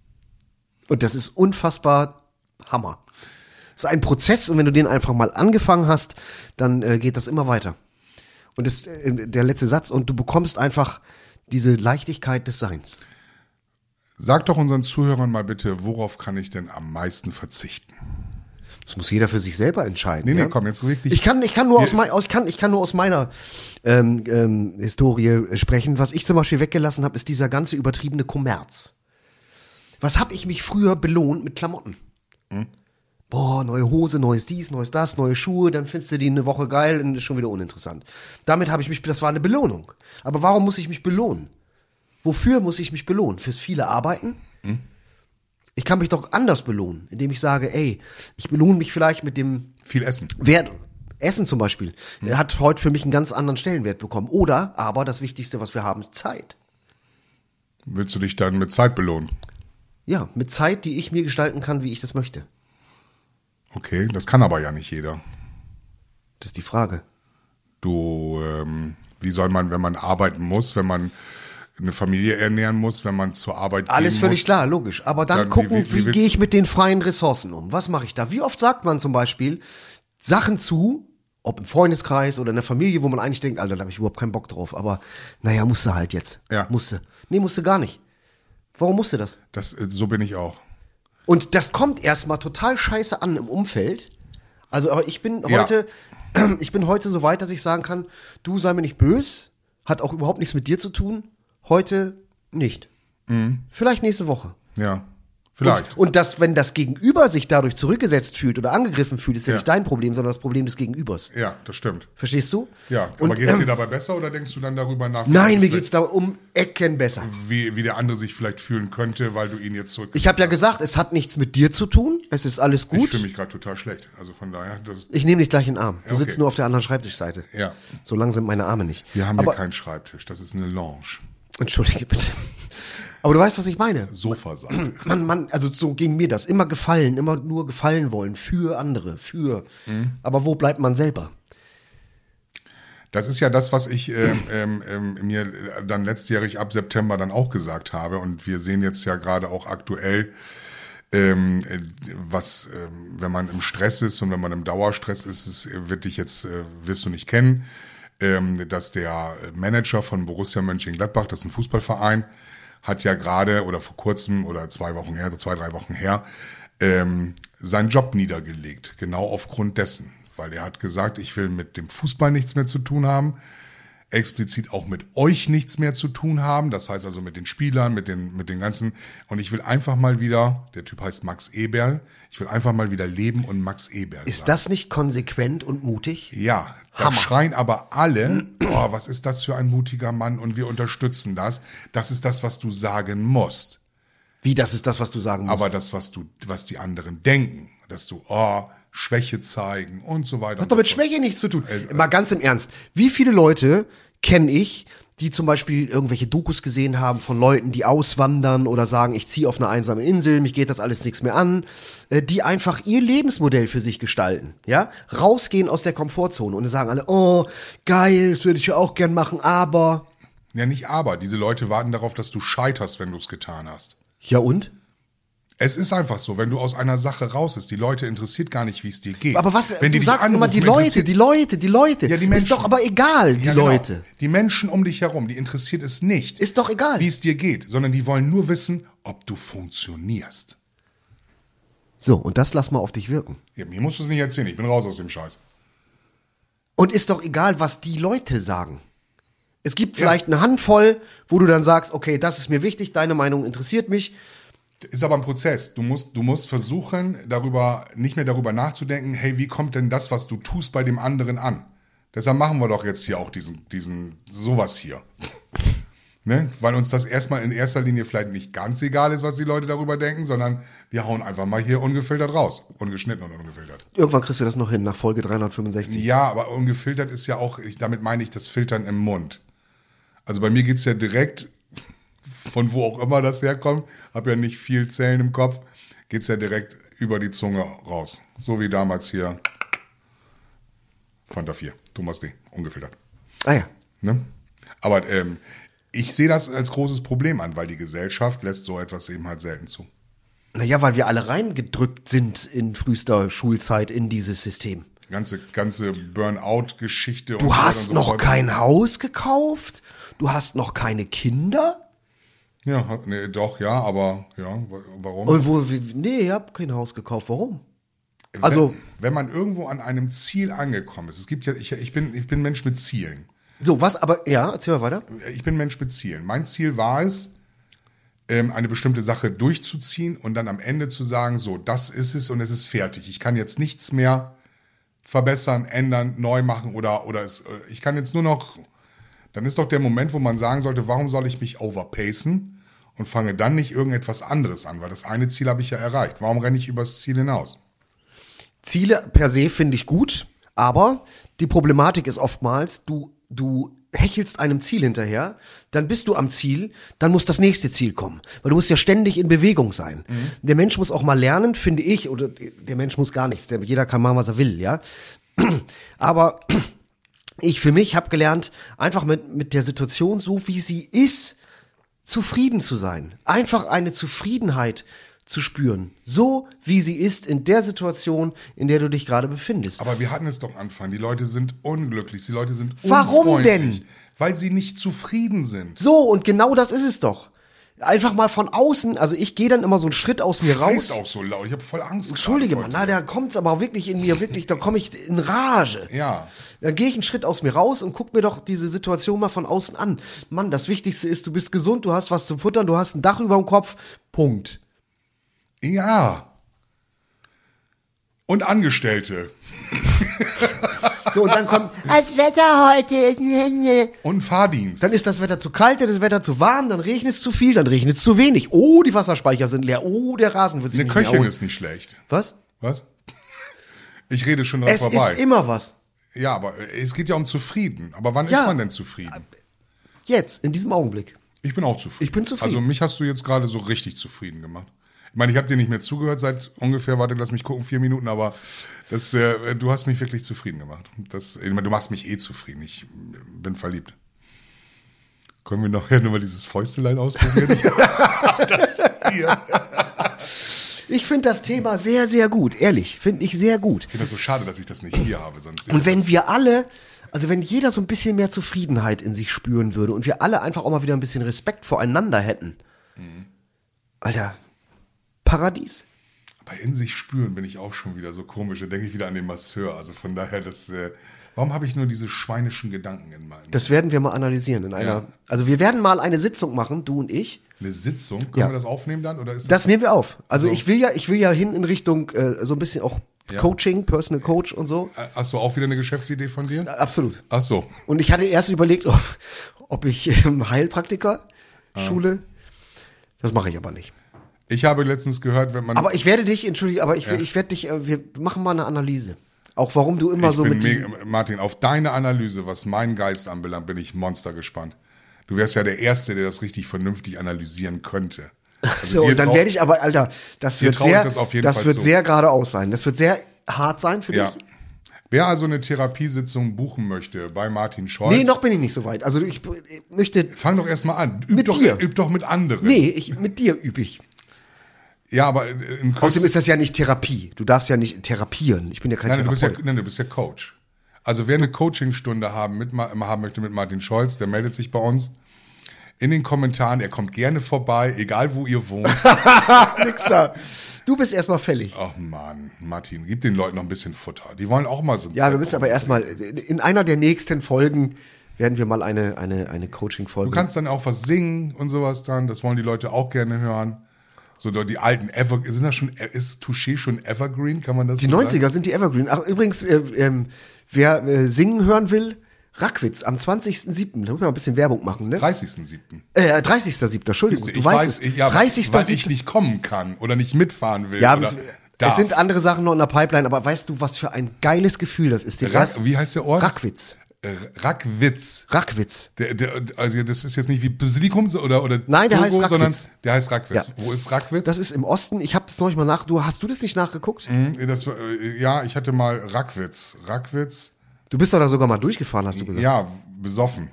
Und das ist unfassbar Hammer. Das ist ein Prozess und wenn du den einfach mal angefangen hast, dann äh, geht das immer weiter. Und das, äh, der letzte Satz, und du bekommst einfach diese Leichtigkeit des Seins. Sag doch unseren Zuhörern mal bitte, worauf kann ich denn am meisten verzichten? Das muss jeder für sich selber entscheiden. Nee, nee, ja? komm, jetzt wirklich. Ich kann, ich kann nur aus, mein, aus, ich kann, ich kann nur aus meiner ähm, ähm, Historie sprechen. Was ich zum Beispiel weggelassen habe, ist dieser ganze übertriebene Kommerz. Was habe ich mich früher belohnt mit Klamotten? Hm? Boah, neue Hose, neues dies, neues das, neue Schuhe, dann findest du die eine Woche geil und ist schon wieder uninteressant. Damit habe ich mich, das war eine Belohnung. Aber warum muss ich mich belohnen? Wofür muss ich mich belohnen? Fürs viele Arbeiten? Hm? Ich kann mich doch anders belohnen, indem ich sage, ey, ich belohne mich vielleicht mit dem viel Essen. Wert. Essen zum Beispiel. Hm. Er hat heute für mich einen ganz anderen Stellenwert bekommen. Oder, aber das Wichtigste, was wir haben, ist Zeit. Willst du dich dann mit Zeit belohnen? Ja, mit Zeit, die ich mir gestalten kann, wie ich das möchte. Okay, das kann aber ja nicht jeder. Das ist die Frage. Du, ähm, wie soll man, wenn man arbeiten muss, wenn man eine Familie ernähren muss, wenn man zur Arbeit gehen Alles völlig muss. klar, logisch. Aber dann, Dann, gucken, wie- wie, wie- wie gehe ich willst- mit den freien Ressourcen um? Was mache ich da? Wie oft sagt man zum Beispiel Sachen zu, ob im Freundeskreis oder in der Familie, wo man eigentlich denkt, Alter, da habe ich überhaupt keinen Bock drauf. Aber naja, musste halt jetzt. Ja. Musste. Nee, musste gar nicht. Warum musste das? Das, äh, so bin ich auch. Und das kommt erstmal total scheiße an im Umfeld. Also, aber ich bin Ja. heute, ich bin heute so weit, dass ich sagen kann, du sei mir nicht böse, hat auch überhaupt nichts mit dir zu tun. Heute nicht. Vielleicht nächste Woche. Ja, vielleicht. Und, und das, wenn das Gegenüber sich dadurch zurückgesetzt fühlt oder angegriffen fühlt, ist ja, Ja. nicht dein Problem, sondern das Problem des Gegenübers. Ja, das stimmt. Verstehst du? Ja, Und, aber geht's dir ähm, dabei besser oder denkst du dann darüber nach? Nein, mir geht's da um Ecken besser. Wie, wie der andere sich vielleicht fühlen könnte, weil du ihn jetzt zurück. Ich habe ja gesagt, es hat nichts mit dir zu tun. Es ist alles Ich gut. fühle mich gerade total schlecht. Also von daher, das, Ich nehme dich gleich in den Arm. Du okay. sitzt nur auf der anderen Schreibtischseite. ja. So lang sind meine Arme nicht. Wir haben Aber, hier keinen Schreibtisch. Das ist eine Lounge. Entschuldige bitte. Aber du weißt, was ich meine. Sofaseite. Man, man, also so ging mir das. Immer gefallen, immer nur gefallen wollen. Für andere, für. Mhm. Aber wo bleibt man selber? Das ist ja das, was ich ähm, ähm, ähm, mir dann letztjährig ab September dann auch gesagt habe. Und wir sehen jetzt ja gerade auch aktuell, ähm, äh, was, ähm, wenn man im Stress ist und wenn man im Dauerstress ist, es wird dich jetzt, äh, wirst du nicht kennen, ähm, dass der Manager von Borussia Mönchengladbach, das ist ein Fußballverein, hat ja gerade oder vor kurzem oder zwei Wochen her, zwei, drei Wochen her, ähm, seinen Job niedergelegt. Genau aufgrund dessen. Weil er hat gesagt, ich will mit dem Fußball nichts mehr zu tun haben, explizit auch mit euch nichts mehr zu tun haben, das heißt also mit den Spielern, mit den, mit den ganzen, und ich will einfach mal wieder, der Typ heißt Max Eberl, ich will einfach mal wieder leben und Max Eberl Ist sein. das nicht konsequent und mutig? Ja, da Hammer. schreien aber alle, oh, was ist das für ein mutiger Mann und wir unterstützen das. Das ist das, was du sagen musst. Wie, das ist das, was du sagen musst? Aber das, was du, was die anderen denken, dass du, oh, Schwäche zeigen und so weiter. Hat doch mit Schwäche nichts zu tun. Mal ganz im Ernst. Wie viele Leute kenne ich, die zum Beispiel irgendwelche Dokus gesehen haben von Leuten, die auswandern oder sagen, ich ziehe auf eine einsame Insel, mich geht das alles nichts mehr an, äh, die einfach ihr Lebensmodell für sich gestalten, ja? Rausgehen aus der Komfortzone und sagen alle, oh, geil, das würde ich ja auch gern machen, aber... Ja, nicht aber. Diese Leute warten darauf, dass du scheiterst, wenn du es getan hast. Ja und? Es ist einfach so, wenn du aus einer Sache raus bist, die Leute interessiert gar nicht, wie es dir geht. Aber was, wenn die du dich sagst immer, die anrufen, Leute, interessiert- die Leute, die Leute. Ja, die Menschen. Ist doch aber egal, die Ja, genau. Leute. Die Menschen um dich herum, die interessiert es nicht. Ist doch egal. Wie es dir geht, sondern die wollen nur wissen, ob du funktionierst. So, und das lass mal auf dich wirken. Ja, mir musst du es nicht erzählen, ich bin raus aus dem Scheiß. Und ist doch egal, was die Leute sagen. Es gibt vielleicht eine Handvoll, wo du dann sagst, okay, das ist mir wichtig, deine Meinung interessiert mich. Ist aber ein Prozess. Du musst, du musst versuchen, darüber, nicht mehr darüber nachzudenken, hey, wie kommt denn das, was du tust, bei dem anderen an? Deshalb machen wir doch jetzt hier auch diesen, diesen, sowas hier. Ne? Weil uns das erstmal in erster Linie vielleicht nicht ganz egal ist, was die Leute darüber denken, sondern wir hauen einfach mal hier ungefiltert raus. Ungeschnitten und ungefiltert. Irgendwann kriegst du das noch hin, nach Folge dreihundertfünfundsechzig. Ja, aber ungefiltert ist ja auch, ich, damit meine ich das Filtern im Mund. Also bei mir geht's ja direkt, von wo auch immer das herkommt, habe ja nicht viel Zellen im Kopf, geht's ja direkt über die Zunge raus. So wie damals hier Fanta vier, Thomas D., ungefiltert. Ah ja. Ne? Aber ähm, ich sehe das als großes Problem an, weil die Gesellschaft lässt so etwas eben halt selten zu. Naja, weil wir alle reingedrückt sind in frühester Schulzeit in dieses System. Ganze, ganze Burnout-Geschichte. Du hast so noch kein Haus gekauft? Du hast noch keine Kinder? Ja, nee, doch, ja, aber ja, warum? Und wo, nee, ich habe kein Haus gekauft. Warum? Also, wenn, wenn man irgendwo an einem Ziel angekommen ist, es gibt ja, ich, ich bin, ich bin Mensch mit Zielen. So, was, aber, ja, erzähl mal weiter. Ich bin Mensch mit Zielen. Mein Ziel war es, eine bestimmte Sache durchzuziehen und dann am Ende zu sagen, so, das ist es und es ist fertig. Ich kann jetzt nichts mehr verbessern, ändern, neu machen oder, oder es, ich kann jetzt nur noch, dann ist doch der Moment, wo man sagen sollte, warum soll ich mich overpacen und fange dann nicht irgendetwas anderes an, weil das eine Ziel habe ich ja erreicht. Warum renne ich übers Ziel hinaus? Ziele per se finde ich gut, aber die Problematik ist oftmals, du, du hechelst einem Ziel hinterher, dann bist du am Ziel, dann muss das nächste Ziel kommen. Weil du musst ja ständig in Bewegung sein. Mhm. Der Mensch muss auch mal lernen, finde ich, oder der Mensch muss gar nichts, der, jeder kann machen, was er will, ja. Aber ich für mich habe gelernt, einfach mit, mit der Situation, so wie sie ist, zufrieden zu sein. Einfach eine Zufriedenheit zu spüren. So, wie sie ist in der Situation, in der du dich gerade befindest. Aber wir hatten es doch anfangen. Die Leute sind unglücklich. Die Leute sind Warum unfreundlich, denn? Weil sie nicht zufrieden sind. So, und genau das ist es doch. Einfach mal von außen, also ich gehe dann immer so einen Schritt aus mir raus. Ist auch so laut. Ich habe voll Angst. Entschuldige mal, na, da kommt's aber wirklich in mir, wirklich, da komme ich in Rage. Ja. Dann gehe ich einen Schritt aus mir raus und guck mir doch diese Situation mal von außen an. Mann, das Wichtigste ist, du bist gesund, du hast was zum Futtern, du hast ein Dach über dem Kopf. Punkt. Ja. Und Angestellte. So, und dann kommt, das Wetter heute ist... Und Fahrdienst. Dann ist das Wetter zu kalt, dann ist das Wetter zu warm, dann regnet es zu viel, dann regnet es zu wenig. Oh, die Wasserspeicher sind leer. Oh, der Rasen wird sich Eine nicht mehr Köchin erholen. ist nicht schlecht. Was? Was? Ich rede schon dran Es vorbei. ist immer was. Ja, aber es geht ja um zufrieden. Aber wann Ja. ist man denn zufrieden? Jetzt, in diesem Augenblick. Ich bin auch zufrieden. Ich bin zufrieden. Also mich hast du jetzt gerade so richtig zufrieden gemacht. Ich meine, ich habe dir nicht mehr zugehört seit ungefähr, warte, lass mich gucken, vier Minuten, aber das, äh, du hast mich wirklich zufrieden gemacht. Das, ich meine, du machst mich eh zufrieden. Ich bin verliebt. Können wir nachher nur mal dieses Fäustelein ausprobieren? Das hier. Ich finde das Thema sehr, sehr gut. Ehrlich, finde ich sehr gut. Ich finde das so schade, dass ich das nicht hier habe. Sonst Und wenn wir alle, also wenn jeder so ein bisschen mehr Zufriedenheit in sich spüren würde und wir alle einfach auch mal wieder ein bisschen Respekt voreinander hätten. Mhm. Alter, Paradies. bei in sich spüren bin ich auch schon wieder so komisch. Da denke ich wieder an den Masseur. Also von daher, das, äh, warum habe ich nur diese schweinischen Gedanken in meinem? Das werden wir mal analysieren in einer. Ja. Also wir werden mal eine Sitzung machen, du und ich. Eine Sitzung? Können Ja. wir das aufnehmen dann? Oder ist das, Das nehmen wir auf. Also So. ich will ja, ich will ja hin in Richtung äh, so ein bisschen auch Ja. Coaching, Personal Coach und so. Ach so, auch wieder eine Geschäftsidee von dir? Absolut. Ach so. Und ich hatte erst überlegt, ob, ob ich ähm, Heilpraktiker Schule. Das mache ich aber nicht. Ich habe letztens gehört, wenn man. Aber ich werde dich, entschuldige, aber ich, Ja. ich werde dich, äh, wir machen mal eine Analyse. Auch warum du immer ich so bin mit mega, diesem, Martin, auf deine Analyse, was meinen Geist anbelangt, bin ich monster gespannt. Du wärst ja der Erste, der das richtig vernünftig analysieren könnte. Also so, dir und dann trau- werde ich aber, Alter, das dir wird trau ich sehr, das auf jeden das Fall wird zu. sehr geradeaus sein. Das wird sehr hart sein für Ja. dich. Wer also eine Therapiesitzung buchen möchte bei Martin Scholz, Nee, noch bin ich nicht so weit. Also ich, ich möchte, fang doch erstmal an. Üb Mit doch, dir. Üb doch mit anderen. nee, ich, mit dir übe ich. Ja, aber im Außerdem ist das ja nicht Therapie. Du darfst ja nicht therapieren. Ich bin ja kein Nein, du bist ja, Therapeut. nein, du bist ja Coach. Also wer eine Coachingstunde haben, mit, haben möchte mit Martin Scholz, der meldet sich bei uns. In den Kommentaren, er kommt gerne vorbei, egal wo ihr wohnt. Nix da. Du bist erstmal fällig. Ach Mann, Martin, gib den Leuten noch ein bisschen Futter. Die wollen auch mal so ein Ja, wir Zelt müssen aber bauen. erstmal, in einer der nächsten Folgen werden wir mal eine, eine, eine Coaching-Folge. Du kannst dann auch was singen und sowas dann, das wollen die Leute auch gerne hören. So die alten Ever, sind das schon, ist Touché schon Evergreen, kann man das Die so neunziger sagen? sind die Evergreen. Ach, übrigens, äh, ähm, wer äh, singen hören will, Rackwitz am zwanzigsten siebten Da muss man ein bisschen Werbung machen, ne? dreißigsten siebten Äh, dreißigsten siebten Entschuldigung. Ich du weiß, weißt ich, es. ja, dreißigsten weil ich siebten nicht kommen kann oder nicht mitfahren will. Ja, oder es, darf. es sind andere Sachen noch in der Pipeline, aber weißt du, was für ein geiles Gefühl das ist? Rack, wie heißt der Ort? Rackwitz. Äh, Rackwitz. Rackwitz. Der, der, also das ist jetzt nicht wie Basilikum so- oder oder Nein, der heißt Rackwitz. sondern der heißt Rackwitz. Ja. Wo ist Rackwitz? Das ist im Osten. Ich habe das neulich mal nach. Du hast du das nicht nachgeguckt? Mhm, das, war, äh, ja, ich hatte mal Rackwitz. Rackwitz. Du bist doch da sogar mal durchgefahren, hast du gesagt. Ja, besoffen.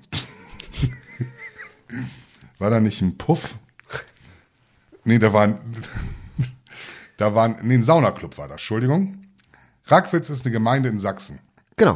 War da nicht ein Puff? Nee, da war ein, da war ein, nee, ein Saunaclub war das, Entschuldigung. Rackwitz ist eine Gemeinde in Sachsen. Genau.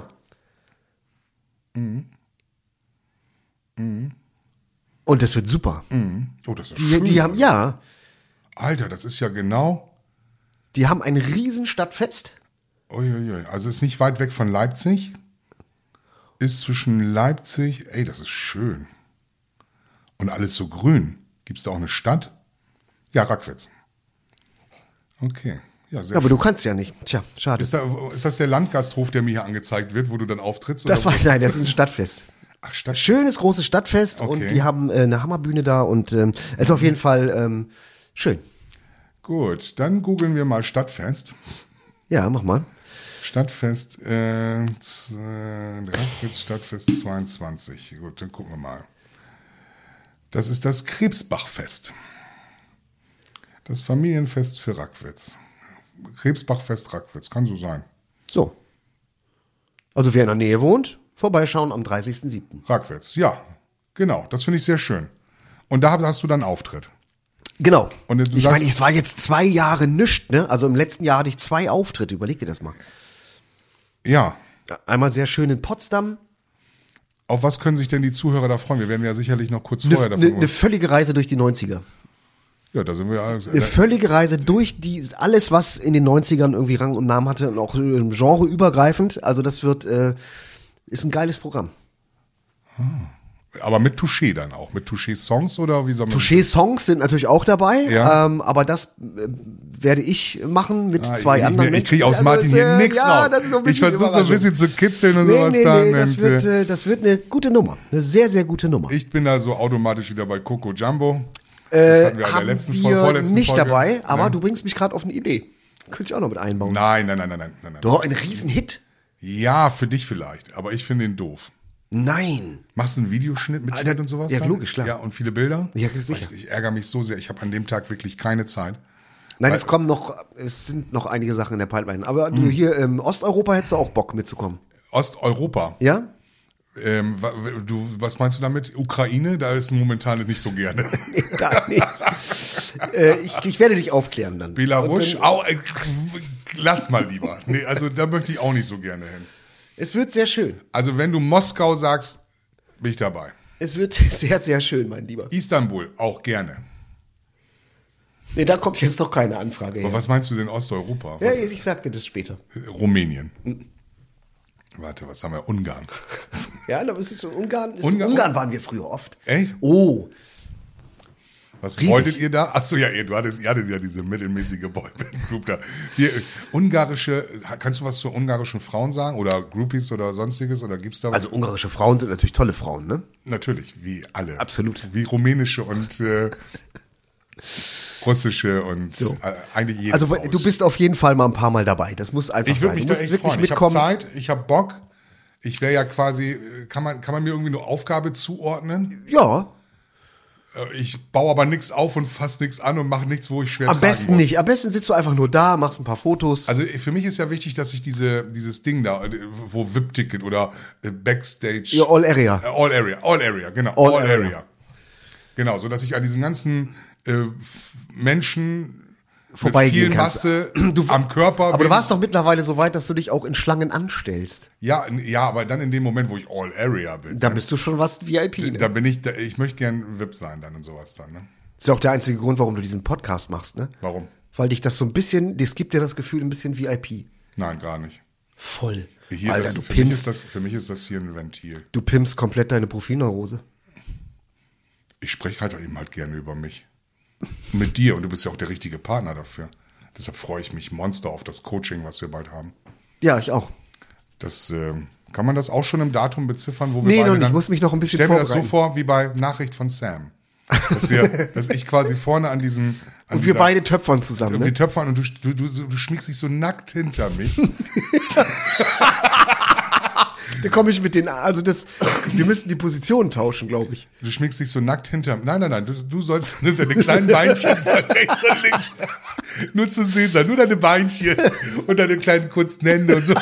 Mhm. Mhm. Und das wird super. Mhm. Oh, das ist Die, schön. die haben, ja, Alter, das ist ja genau. die haben ein Riesenstadtfest. Uiuiui. Also ist nicht weit weg von Leipzig. Ist zwischen Leipzig. Ey, das ist schön. Und alles so grün. Gibt es da auch eine Stadt? Ja, Rackwitz. Okay. Ja, sehr Ja, aber schön. du kannst ja nicht. Tja, schade. Ist, da, ist das der Landgasthof, der mir hier angezeigt wird, wo du dann auftrittst? Das oder war, wo- nein, das ist ein Stadtfest. Ach, Stadt. Schönes, großes Stadtfest Okay. und die haben äh, eine Hammerbühne da und ähm, ist auf jeden Fall ähm, schön. Gut, dann googeln wir mal Stadtfest. Ja, mach mal. Stadtfest, äh, z- äh, Rackwitz Stadtfest zweiundzwanzig. Gut, dann gucken wir mal. Das ist das Krebsbachfest. Das Familienfest für Rackwitz. Krebsbachfest Rackwitz, kann so sein. So. Also wer in der Nähe wohnt, vorbeischauen am dreißigsten siebten Rackwitz, ja, genau, das finde ich sehr schön. Und da hast du dann Auftritt. Genau. Und du ich sagst- meine, es war jetzt zwei Jahre nischt, ne? Also im letzten Jahr hatte ich zwei Auftritte, überleg dir das mal. Ja, Einmal sehr schön in Potsdam. auf was können sich denn die Zuhörer da freuen? Wir werden ja sicherlich noch kurz Eine vorher ne, davon. ne völlige Reise durch die neunziger. ja, da sind wir ja. Eine völlige Reise durch die, alles, was in den neunzigern irgendwie Rang und Namen hatte und auch äh, genreübergreifend. Also das wird, äh, ist ein geiles Programm. Aber mit Touché dann auch. Mit Touché-Songs oder wie soll man Touché-Songs sind natürlich auch dabei, Ja. ähm, aber das äh, werde ich machen mit Ah, zwei ich, anderen ich, ich kriege Menschen. aus Martin Also, hier äh, nichts ja, raus. das ist so ein Ich bisschen versuche so ein Überraschung. bisschen zu kitzeln und Nee, sowas nee, dann. nee, das und, wird, äh, äh, das wird eine gute Nummer. Eine sehr, sehr gute Nummer. ich bin da so automatisch wieder bei Coco Jumbo. Das äh, hatten wir in der haben letzten wir Folge, vorletzten nicht Folge. dabei, aber Ja. du bringst mich gerade auf eine Idee. Könnte ich auch noch mit einbauen. Nein, nein, nein, nein, nein, nein. nein. Doch, ein Riesenhit. Ja, für dich vielleicht, aber ich finde ihn doof. Nein. Machst du einen Videoschnitt mit Alter, Schnitt und sowas? ja, dann? logisch, klar. Ja, und viele Bilder? Ja, sicher. Ich, ich ärgere mich so sehr. Ich habe an dem Tag wirklich keine Zeit. Nein, Weil- es kommen noch, es sind noch einige Sachen in der Pipeline. Aber Hm. du hier im Osteuropa hättest du auch Bock mitzukommen. Osteuropa. Ja? Ähm, wa- du, was meinst du damit? Ukraine? Da ist momentan nicht so gerne. Gar nicht. äh, ich, ich werde dich aufklären dann. Belarus? Und dann- Au, äh, lass mal lieber. Nee, also da möchte ich auch nicht so gerne hin. Es wird sehr schön. Also wenn du Moskau sagst, bin ich dabei. Es wird sehr, sehr schön, mein Lieber. Istanbul, auch gerne. Nee, da kommt jetzt noch keine Anfrage her. Aber was meinst du denn Osteuropa? Ja, Was, ich sag dir das später. Rumänien. Warte, was haben wir? Ungarn. Ja, da ist es schon Ungarn. Ist Ungarn- Ungarn waren wir früher oft. Echt? Oh, Was Riesig. wolltet ihr da? Achso, ja, ihr, du hattest, ihr hattet ja diese mittelmäßige Boyband-Group da. Wir, äh, ungarische, kannst du was zu ungarischen Frauen sagen? Oder Groupies oder sonstiges? Oder gibt's da was? also ungarische Frauen sind natürlich tolle Frauen, ne? Natürlich, wie alle. Absolut. Wie rumänische und äh, russische und So. äh, eigentlich jede Also Frau du ist- bist auf jeden Fall mal ein paar Mal dabei. Das muss einfach Ich würde sein. mich Du da musst echt wirklich freuen. Ich habe mitkommen. Zeit, ich habe Bock. Ich wäre ja quasi, äh, kann man, kann man mir irgendwie eine Aufgabe zuordnen? Ja, Äh, Ich baue aber nichts auf und fasse nichts an und mache nichts, wo ich schwer am tragen besten muss. nicht. Am besten sitzt du einfach nur da, machst ein paar Fotos. Also für mich ist ja wichtig, dass ich diese, dieses Ding da, äh, wo V I P-Ticket oder äh, Backstage. Ja, All Area. Äh, All Area, All Area, genau. All All, Area. Area. Genau, so dass ich an diesen ganzen äh, f- Menschen Vorbeigehen mit viel kannst. Masse Du- am Körper. Aber bin- du warst doch mittlerweile so weit, dass du dich auch in Schlangen anstellst. ja, n- ja, aber dann in dem Moment, wo ich All Area bin. Da bist du schon was V I P. Ne? Da bin ich, da, ich möchte gern V I P sein dann und sowas dann, ne? ist ja auch der einzige Grund, warum du diesen Podcast machst, ne? Warum? Weil dich das so ein bisschen, das gibt dir das Gefühl, ein bisschen V I P. Nein, gar nicht. Voll. Hier, Alter, das, du für, mich ist pimpst, das, für mich ist das hier ein Ventil. du pimpst komplett deine Profilneurose. Ich spreche halt eben halt gerne über mich. Mit dir und du bist ja auch der richtige Partner dafür. Deshalb freue ich mich Monster auf das Coaching, was wir bald haben. Ja, ich auch. Das, äh, kann man das auch schon im Datum beziffern, wo wir Nee, beide noch nicht. dann, Ich muss mich noch ein bisschen stell mir das so vorbereiten. vor, wie bei Nachricht von Sam. Dass, wir, dass ich quasi vorne an diesem... An Und wir dieser- beide töpfern zusammen, irgendwie ne? töpfern und du, du, du, du schmiegst dich so nackt hinter mich. Da komme ich mit den, also das, wir müssen die Positionen tauschen, glaube ich. Du schmiegst dich so nackt hinter. Nein, nein, nein, du, du sollst deine kleinen Beinchen sollen rechts und links nur zu sehen sein. Nur deine Beinchen und deine kleinen kurzen Hände und so.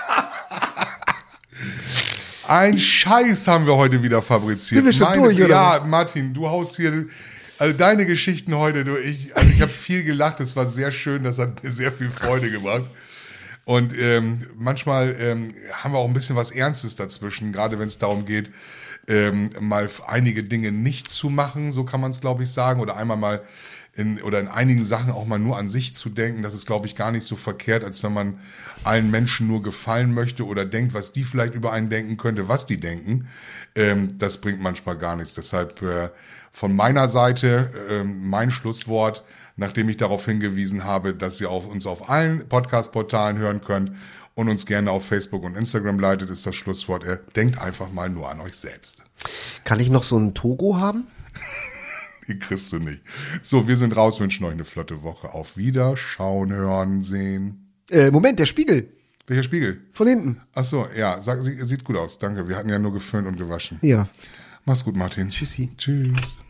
Ein Scheiß haben wir heute wieder fabriziert. Sind wir schon Meine, durch, oder Ja, Martin, du haust hier, also deine Geschichten heute, du, ich, also ich habe viel gelacht, es war sehr schön, das hat mir sehr viel Freude gemacht. Und ähm, manchmal ähm, haben wir auch ein bisschen was Ernstes dazwischen, gerade wenn es darum geht, ähm, mal einige Dinge nicht zu machen, so kann man es, glaube ich, sagen, oder einmal mal in, oder in einigen Sachen auch mal nur an sich zu denken. Das ist, glaube ich, gar nicht so verkehrt, als wenn man allen Menschen nur gefallen möchte oder denkt, was die vielleicht über einen denken könnte, was die denken. Ähm, das bringt manchmal gar nichts. Deshalb äh, von meiner Seite äh, mein Schlusswort, nachdem ich darauf hingewiesen habe, dass ihr auf uns auf allen Podcast-Portalen hören könnt und uns gerne auf Facebook und Instagram leitet, ist das Schlusswort. Ihr denkt einfach mal nur an euch selbst. Kann ich noch so einen Togo haben? Die kriegst du nicht. So, wir sind raus, wünschen euch eine flotte Woche. Auf Wiederschauen, hören, sehen. Äh, Moment, der Spiegel. Welcher Spiegel? Von hinten. Ach so, ja, sag, sie- sieht gut aus. Danke. Wir hatten ja nur geföhnt und gewaschen. Ja. Mach's gut, Martin. Tschüssi. Tschüss.